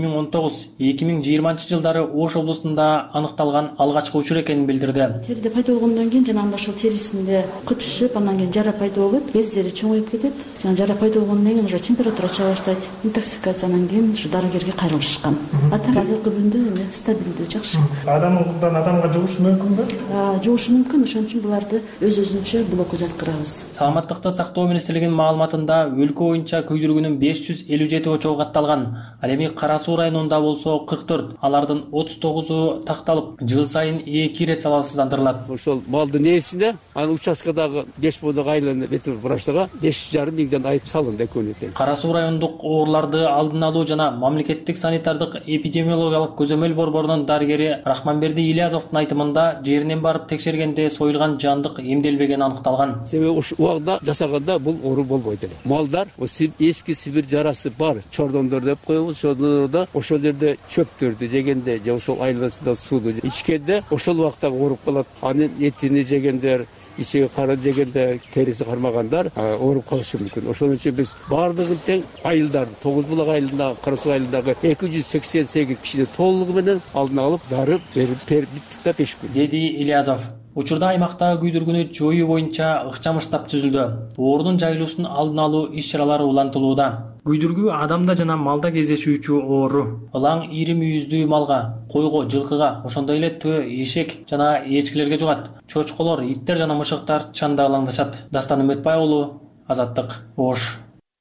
2019-2020 жылдары Ош облустунда аныкталган алгачкы учур экенин билдирди. Териде пайда болгондон кийин жана ошол терисинде кычышып, андан кийин жара пайда болот, бездери чоңоюп кетет. Жана жара пайда болгондон кийин уже температура чыга баштайт. Интоксикациянан кийин ушу дарыгерге кайрылышкан. А так азыркы күндө эме стабилдүү, жакшы. Адамдан адамга жугушу мүмкүнбү? Жугушу мүмкүн, ошон үчүн буларды өз-өзүнчө блокко жаткырабыз. Саламаттыкты сактоо министрлигинин маалыматында өлкө боюнча күйдүргүнүн 557 очогу катталган. Ал эми Кара Суу районунда болсо 44, алардын 39у такталып, жыл сайын 2 ирет залалсыздандырылат. Ошол малдын ээсине, анын участкадагы Бешбодок айылынын ветеринар врачтарга 5,5 миңден айып салынды экөөнү. Кара Суу райондук ооруларды алдын алуу жана мамлекеттик санитардык эпидемиологиялык көзөмөл борборунун дарыгери Рахманберди Ильязовдун айтымында жеринен барып текшергенде союлган жандык эмделбегени аныкталган. Себеби ошол убагында жасаганда бул оору болбойт эле. Малдар эски Сибир жарасы бар, чордондор деп коебуз. Чордондордо ошол жерде чөптөрдү жегенде же ошол айылдасында сууну ичкенде ошол убакта ооруп калат. Анын этини жегендер, ичеги кары жегенде териси кармагандар ооруп калышы мүмкүн. Ошон үчүн биз бардыгын тең айылдар, Тогуз булак айылында, Кара Суу айылындагы 288 кишини толугу менен алдын алып дарып берип биттик да 5 күн. Деди Ильязов. Учурда аймактагы күйдүргүнү жоюу боюнча ыкчам штаб түзүлдү. Оорунун жайылуусун алдын алуу иш-чаралары улантылууда. Күйдүргү адамда жана малда кездешүүчү оору. Ылаң ири мүйүздүү малга, койго, жылкыга, ошондой эле төө, эшек жана эчкилерге жугат. Чочколор, иттер жана мышыктар чанда алаңдашат. Дастан Үмөтбай уулу, Азаттык, Ош.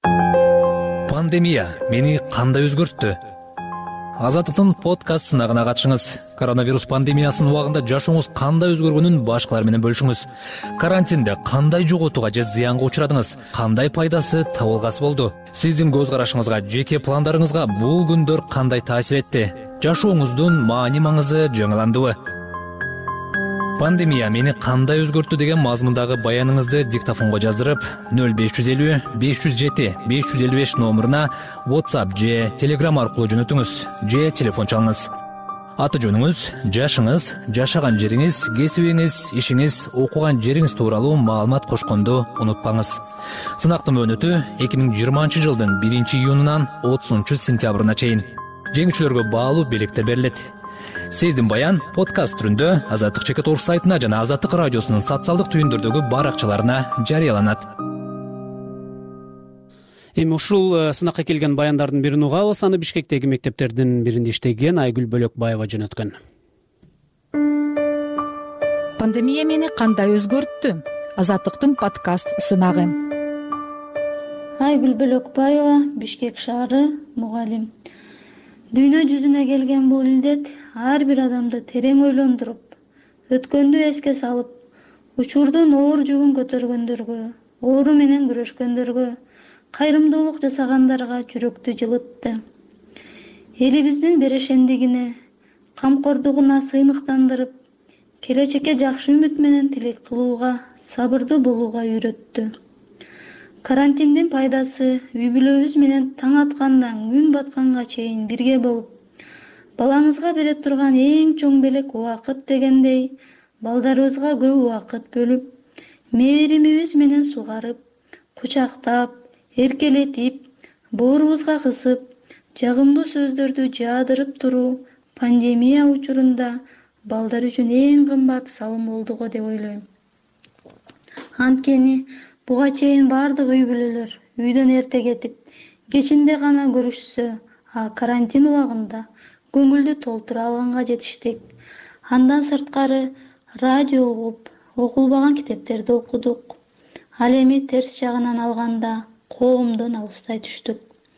Пандемия мени кандай өзгөрттү? Азаттыктын подкаст сынагына катышыңыз. Коронавирус пандемиясынын убагында жашооңуз кандай өзгөргөнүн башкалар менен бөлүшүңүз. Карантинде кандай жоготууга же зыянга учурадыңыз? Кандай пайдасы, табылгасы болду? Сиздин көз карашыңызга, жеке пландарыңызга бул күндөр кандай таасир этти? Жашооңуздун маани-маңызы жаңыландыбы? Пандемия мени кандай өзгөрттү деген мазмундагы баяныңызды диктофонго жаздырып 0550 507 555 номуруна WhatsApp же Telegram аркылуу жөнөтүңүз же телефон чалыңыз. Аты жөнүңүз, жашыңыз, жашаган жериңиз, кесибиңиз, ишиңиз, окуган жериңиз тууралуу маалымат кошконду унутпаңыз. Сынактын мөөнөтү 2020 жылдын 1-июнунан 30-сентябрына чейин. Жеңүүчүлөргө баалуу белектер берилет. Сиздин баян подкаст түрүндө Азаттык.org сайтына жана Азаттык радиосунун социалдык түйүндөрдөгү баракчаларына жарыяланат. Эми ушул сынакка келген баяндардын бирин угабыз. Аны Бишкектеги мектептердин биринде иштеген Айгүл Бөлөкбаева жөнөткөн. Пандемия мени кандай өзгөрттү? Азаттыктын подкаст сынагы. Айгүл Бөлөкбаева, Бишкек шаары, мугалим. Дүйнө жүзүнө келген бул илдет ар бир адамды терең ойлондуруп, өткөндү эске салып, учурдун оор жүгүн көтөргөндөргө, оору менен күрөшкөндөргө, кайрымдуулук жасагандарга жүрөктү жылытты. Элибиздин берешендигине, камкордугуна сыймыктандырып, келечекке жакшы үмүт менен тилек кылууга, сабырдуу болууга үйрөттү. Карантиндин пайдасы үй бүлөбүз менен таң аткандан күн батканга чейин бирге болуп, балаңызга бере турган эң чоң белек убакыт дегендей, балдарыбызга көп убакыт бөлүп, мээримибиз менен сугарып, кучактап, эркелетип, боорубузга кысып, жагымдуу сөздөрдү жаадырып туруу пандемия учурунда балдар үчүн эң кымбат салым болду го деп ойлойм. Анткени буга чейин бардык үй бүлөлөр үйдөн эрте кетип, кечинде гана көрүшсө, карантин убагында көңүлдү толтура алганга жетиштик. Андан сырткары радио угуп, окулбаган китептерди окудук. Ал эми терс жагынан алганда коомдон алыстай түштүк.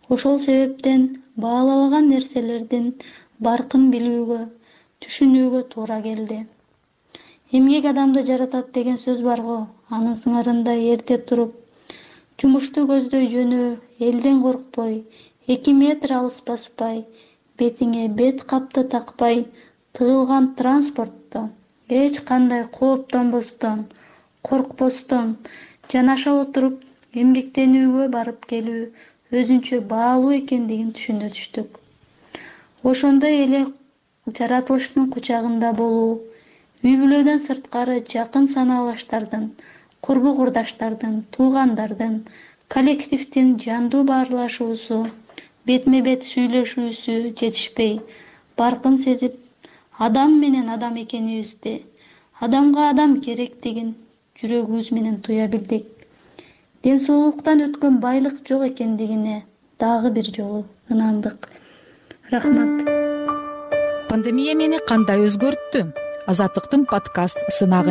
Ошол себептен баалабаган нерселердин баркын билүүгө, түшүнүүгө туура келди. Эмгек адамды жаратат деген сөз барго, анын сыңарында эрте туруп, жумушту көздөй жөнү, элден коркпой, 2 метр алыс баспай, бетиңе бет капты такпай, тыгылган транспортто эч кандай кооптонбостон, коркпостон жанаша отуруп эмгектенүүгө барып келүү өзүнчө баалуу экендигин түшүнө түштүк. Ошондой эле жаратылыштын кучагында болуу, үй бүлөдөн сырткары жакын санаалаштардын, курбу курдаштардын, туугандардын, коллективдин жандуу баарлашуусу, бетме бет сүйлөшүүсү жетишпей, баркын сезип, адам менен адам экенибизди, адамга адам керектигин жүрөгүбүз менен туя билдик. Ден соолуктан өткөн байлык жок экендигине дагы бир жолу ынандык. Рахмат. Пандемия мени кандай өзгөрттү? Азаттыктын подкаст сынагы.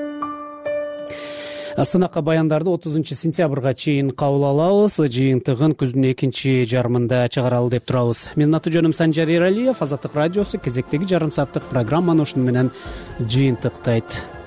Сынакка баяндарды 30 сентябрга чейин кабыл алабыз. Жыйынтыгын күздүн экинчи жарымында чыгаралы деп турабыз. Менин аты жөнүм Санжар Эралиев. Азаттык радиосу кезектеги жарым сааттык программаны ушуну менен жыйынтыктайт.